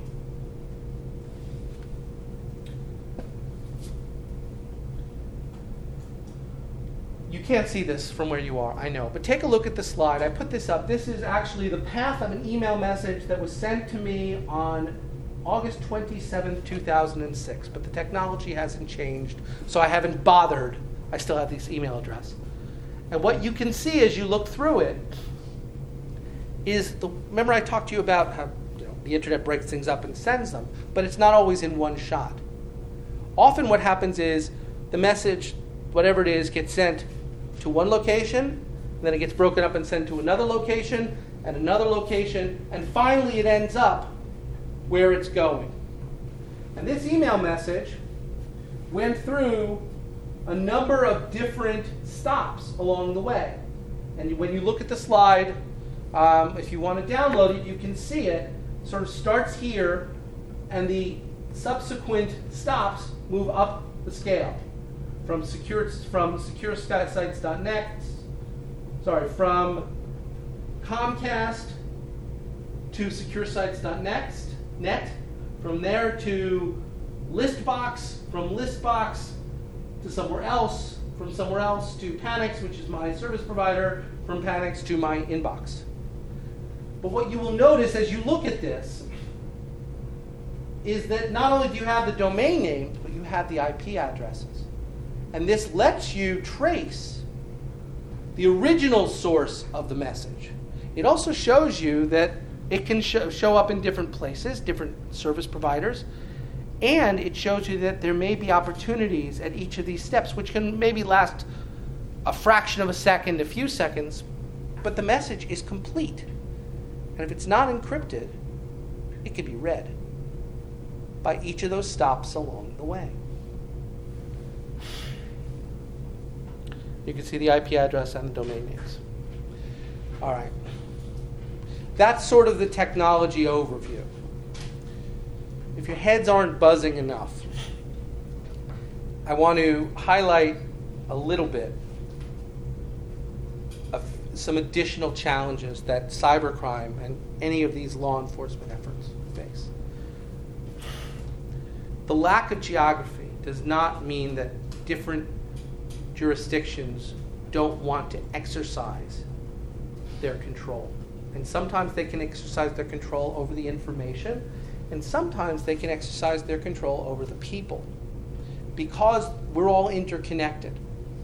You can't see this from where you are, I know, but take a look at the slide. I put this up. This is actually the path of an email message that was sent to me on August twenty-seventh, two thousand six, but the technology hasn't changed, so I haven't bothered. I still have this email address. And what you can see as you look through it is, the, remember I talked to you about how, you know, the internet breaks things up and sends them, but it's not always in one shot. Often what happens is the message, whatever it is, gets sent to one location, and then it gets broken up and sent to another location, and another location, and finally it ends up where it's going. And this email message went through a number of different stops along the way. And when you look at the slide, um, if you want to download it, you can see it sort of starts here, and the subsequent stops move up the scale. From secure from secure sites dot net, sorry, from Comcast to secure sites dot net, net, from there to Listbox, from Listbox to somewhere else, from somewhere else to Panix, which is my service provider, from Panix to my inbox. But what you will notice as you look at this is that not only do you have the domain names, but you have the I P addresses. And this lets you trace the original source of the message. It also shows you that it can sh- show up in different places, different service providers, and it shows you that there may be opportunities at each of these steps, which can maybe last a fraction of a second, a few seconds, but the message is complete. And if it's not encrypted, it can be read by each of those stops along the way. You can see the I P address and the domain names. All right. That's sort of the technology overview. If your heads aren't buzzing enough, I want to highlight a little bit of some additional challenges that cybercrime and any of these law enforcement efforts face. The lack of geography does not mean that different jurisdictions don't want to exercise their control. And sometimes they can exercise their control over the information, and sometimes they can exercise their control over the people, because we're all interconnected.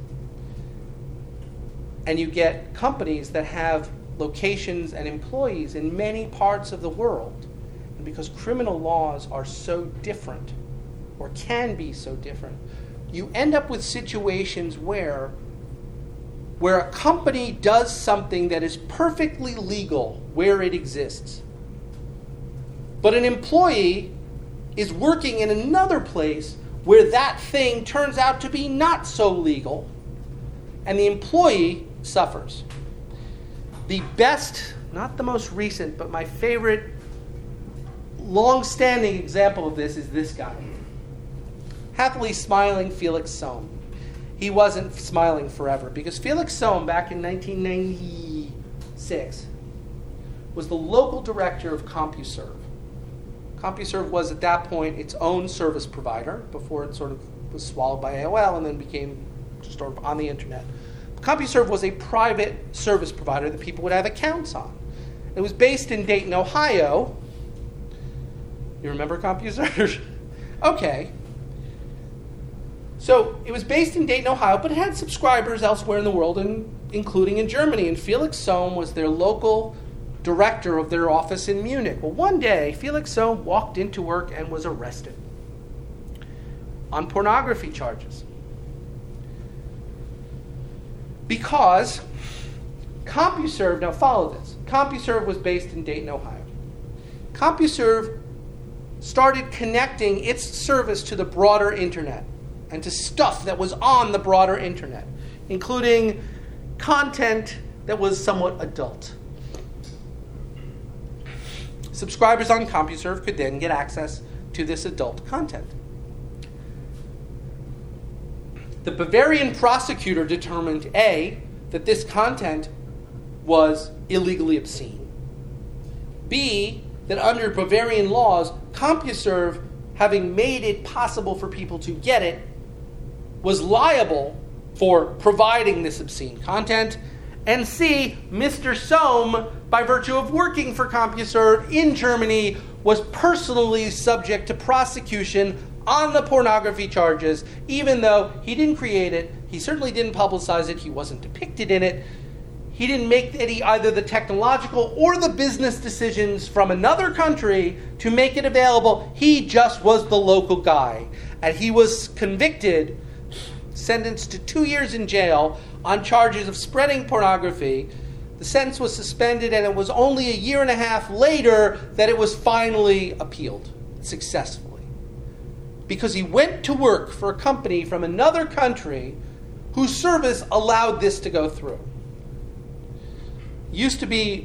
And you get companies that have locations and employees in many parts of the world, and because criminal laws are so different, or can be so different, you end up with situations where, where a company does something that is perfectly legal where it exists, but an employee is working in another place where that thing turns out to be not so legal, and the employee suffers. The best, not the most recent, but my favorite long-standing example of this is this guy. Happily smiling Felix Sohm. He wasn't smiling forever, because Felix Sohm, back in nineteen ninety-six, was the local director of CompuServe. CompuServe was at that point its own service provider before it sort of was swallowed by A O L and then became just sort of on the internet. CompuServe was a private service provider that people would have accounts on. It was based in Dayton, Ohio, You remember CompuServe? Okay. So it was based in Dayton, Ohio, but it had subscribers elsewhere in the world, and including in Germany. And Felix Sohm was their local director of their office in Munich. Well, one day, Felix Sohm walked into work and was arrested on pornography charges. Because CompuServe, now follow this, CompuServe was based in Dayton, Ohio. CompuServe started connecting its service to the broader internet and to stuff that was on the broader internet, including content that was somewhat adult. Subscribers on CompuServe could then get access to this adult content. The Bavarian prosecutor determined, A, that this content was illegally obscene. B, that under Bavarian laws, CompuServe, having made it possible for people to get it, was liable for providing this obscene content. And C, Mister Sohm, by virtue of working for CompuServe in Germany, was personally subject to prosecution on the pornography charges, even though he didn't create it, he certainly didn't publicize it, he wasn't depicted in it, he didn't make any either the technological or the business decisions from another country to make it available. He just was the local guy. And he was convicted, sentenced to two years in jail on charges of spreading pornography. The sentence was suspended, and it was only a year and a half later that it was finally appealed successfully. Because he went to work for a company from another country whose service allowed this to go through. Used to be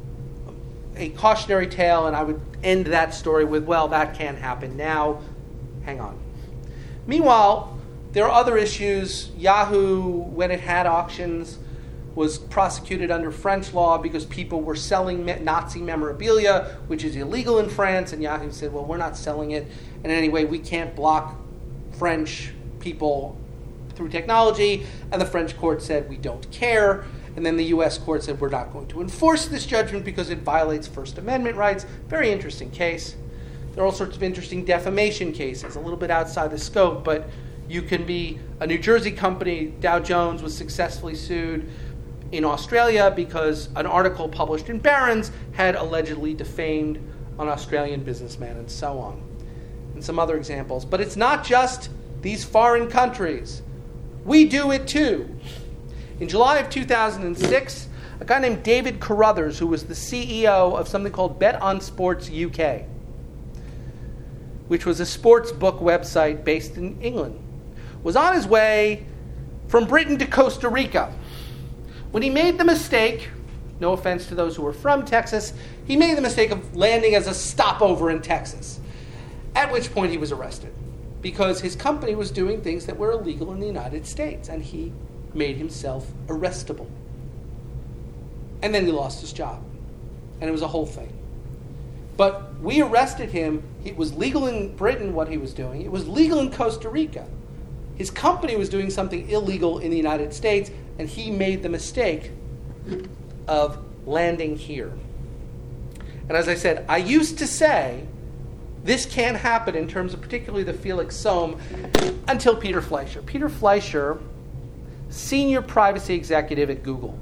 a cautionary tale, and I would end that story with, well, that can't happen now. Hang on. Meanwhile, there are other issues. Yahoo, when it had auctions, was prosecuted under French law because people were selling Nazi memorabilia, which is illegal in France, and Yahoo said, well, we're not selling it. And anyway, we can't block French people through technology. And the French court said, we don't care. And then the U S court said, we're not going to enforce this judgment because it violates First Amendment rights. Very interesting case. There are all sorts of interesting defamation cases, a little bit outside the scope, but you can be a New Jersey company. Dow Jones was successfully sued in Australia because an article published in Barron's had allegedly defamed an Australian businessman, and so on. And some other examples. But it's not just these foreign countries. We do it too. In July of two thousand six, a guy named David Carruthers, who was the C E O of something called Bet on Sports U K, which was a sports book website based in England, was on his way from Britain to Costa Rica when he made the mistake, no offense to those who are from Texas, he made the mistake of landing as a stopover in Texas, at which point he was arrested because his company was doing things that were illegal in the United States, and he made himself arrestable. And then he lost his job. And it was a whole thing. But we arrested him. It was legal in Britain, what he was doing. It was legal in Costa Rica. His company was doing something illegal in the United States, and he made the mistake of landing here. And as I said, I used to say this can't happen in terms of particularly the Felix Sohm until Peter Fleischer. Peter Fleischer, senior privacy executive at Google.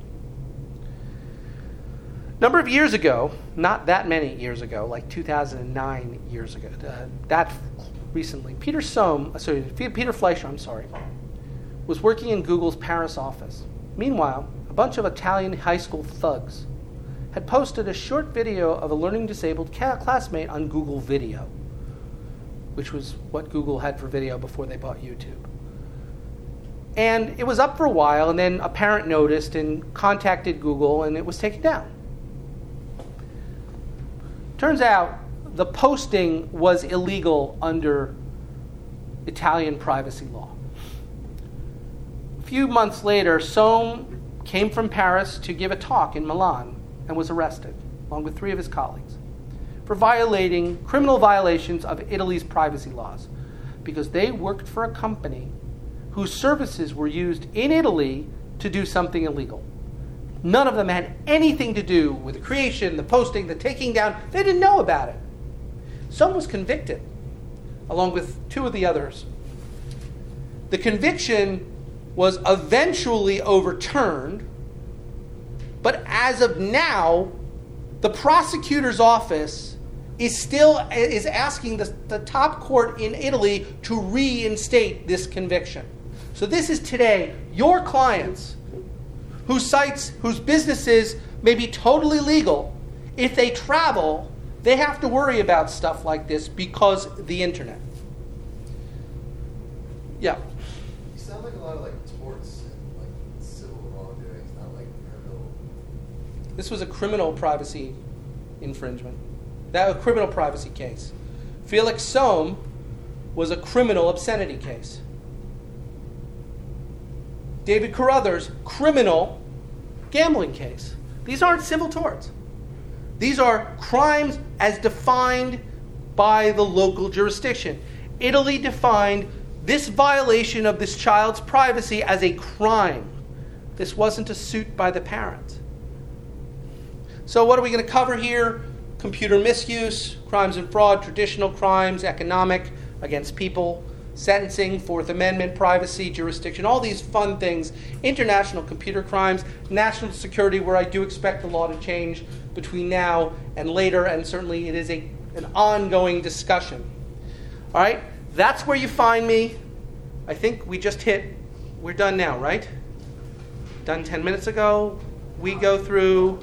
A number of years ago, not that many years ago, like two thousand nine years ago, uh, that recently, Peter Sohm, sorry, Peter Fleischer, I'm sorry, was working in Google's Paris office. Meanwhile, a bunch of Italian high school thugs had posted a short video of a learning disabled ca- classmate on Google Video, which was what Google had for video before they bought YouTube. And it was up for a while, and then a parent noticed and contacted Google, and it was taken down. Turns out the posting was illegal under Italian privacy law. A few months later, Sohm came from Paris to give a talk in Milan and was arrested, along with three of his colleagues, for violating criminal violations of Italy's privacy laws, because they worked for a company whose services were used in Italy to do something illegal. None of them had anything to do with the creation, the posting, the taking down. They didn't know about it. Sohm was convicted, along with two of the others. The conviction was eventually overturned, but as of now, the prosecutor's office is still is asking the, the top court in Italy to reinstate this conviction. So this is today your clients whose sites, whose businesses may be totally legal. If they travel, they have to worry about stuff like this because of the internet. Yeah. You sound like a lot of like torts and like civil wrongdoings, not like criminal. This was a criminal privacy infringement. That was a criminal privacy case. Felix Sohm was a criminal obscenity case. David Carruthers, criminal gambling case. These aren't civil torts. These are crimes as defined by the local jurisdiction. Italy defined this violation of this child's privacy as a crime. This wasn't a suit by the parent. So what are we going to cover here? Computer misuse, crimes and fraud, traditional crimes, economic, against people, sentencing, Fourth Amendment, privacy, jurisdiction, all these fun things, international computer crimes, national security, where I do expect the law to change between now and later, and certainly it is a, an ongoing discussion. All right, that's where you find me. I think we just hit, we're done now, right? Done ten minutes ago. We go through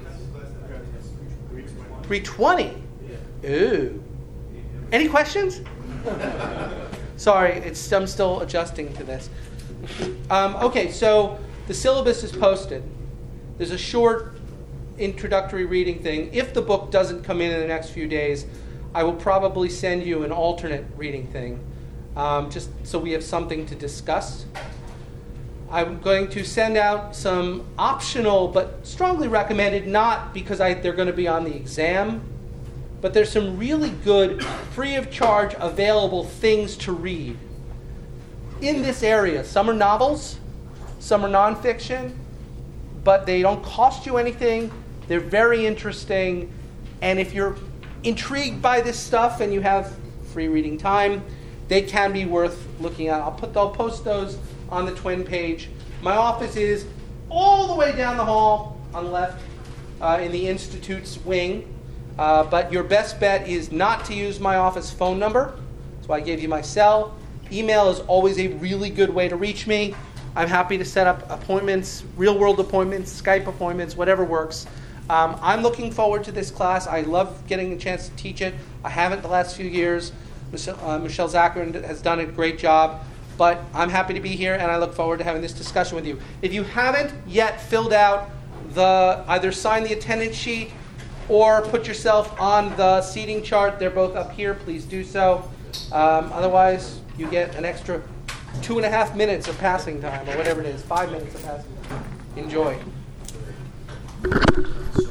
three twenty. Ooh. Any questions? Sorry, it's, I'm still adjusting to this. Um, okay, so the syllabus is posted. There's a short introductory reading thing. If the book doesn't come in in the next few days, I will probably send you an alternate reading thing, um, just so we have something to discuss. I'm going to send out some optional but strongly recommended, not because I, they're going to be on the exam, but there's some really good, free of charge, available things to read in this area. Some are novels, some are nonfiction, but they don't cost you anything. They're very interesting. And if you're intrigued by this stuff and you have free reading time, they can be worth looking at. I'll put, I'll post those on the Twin page. My office is all the way down the hall on the left uh, in the Institute's wing. Uh, but your best bet is not to use my office phone number. That's why I gave you my cell. Email is always a really good way to reach me. I'm happy to set up appointments, real-world appointments, Skype appointments, whatever works. Um, I'm looking forward to this class. I love getting a chance to teach it. I haven't the last few years. Michelle, uh, Michelle Zachary has done a great job. But I'm happy to be here, and I look forward to having this discussion with you. If you haven't yet filled out the, either sign the attendance sheet or put yourself on the seating chart, they're both up here, please do so. Um, otherwise, you get an extra two and a half minutes of passing time, or whatever it is, five minutes of passing time. Enjoy.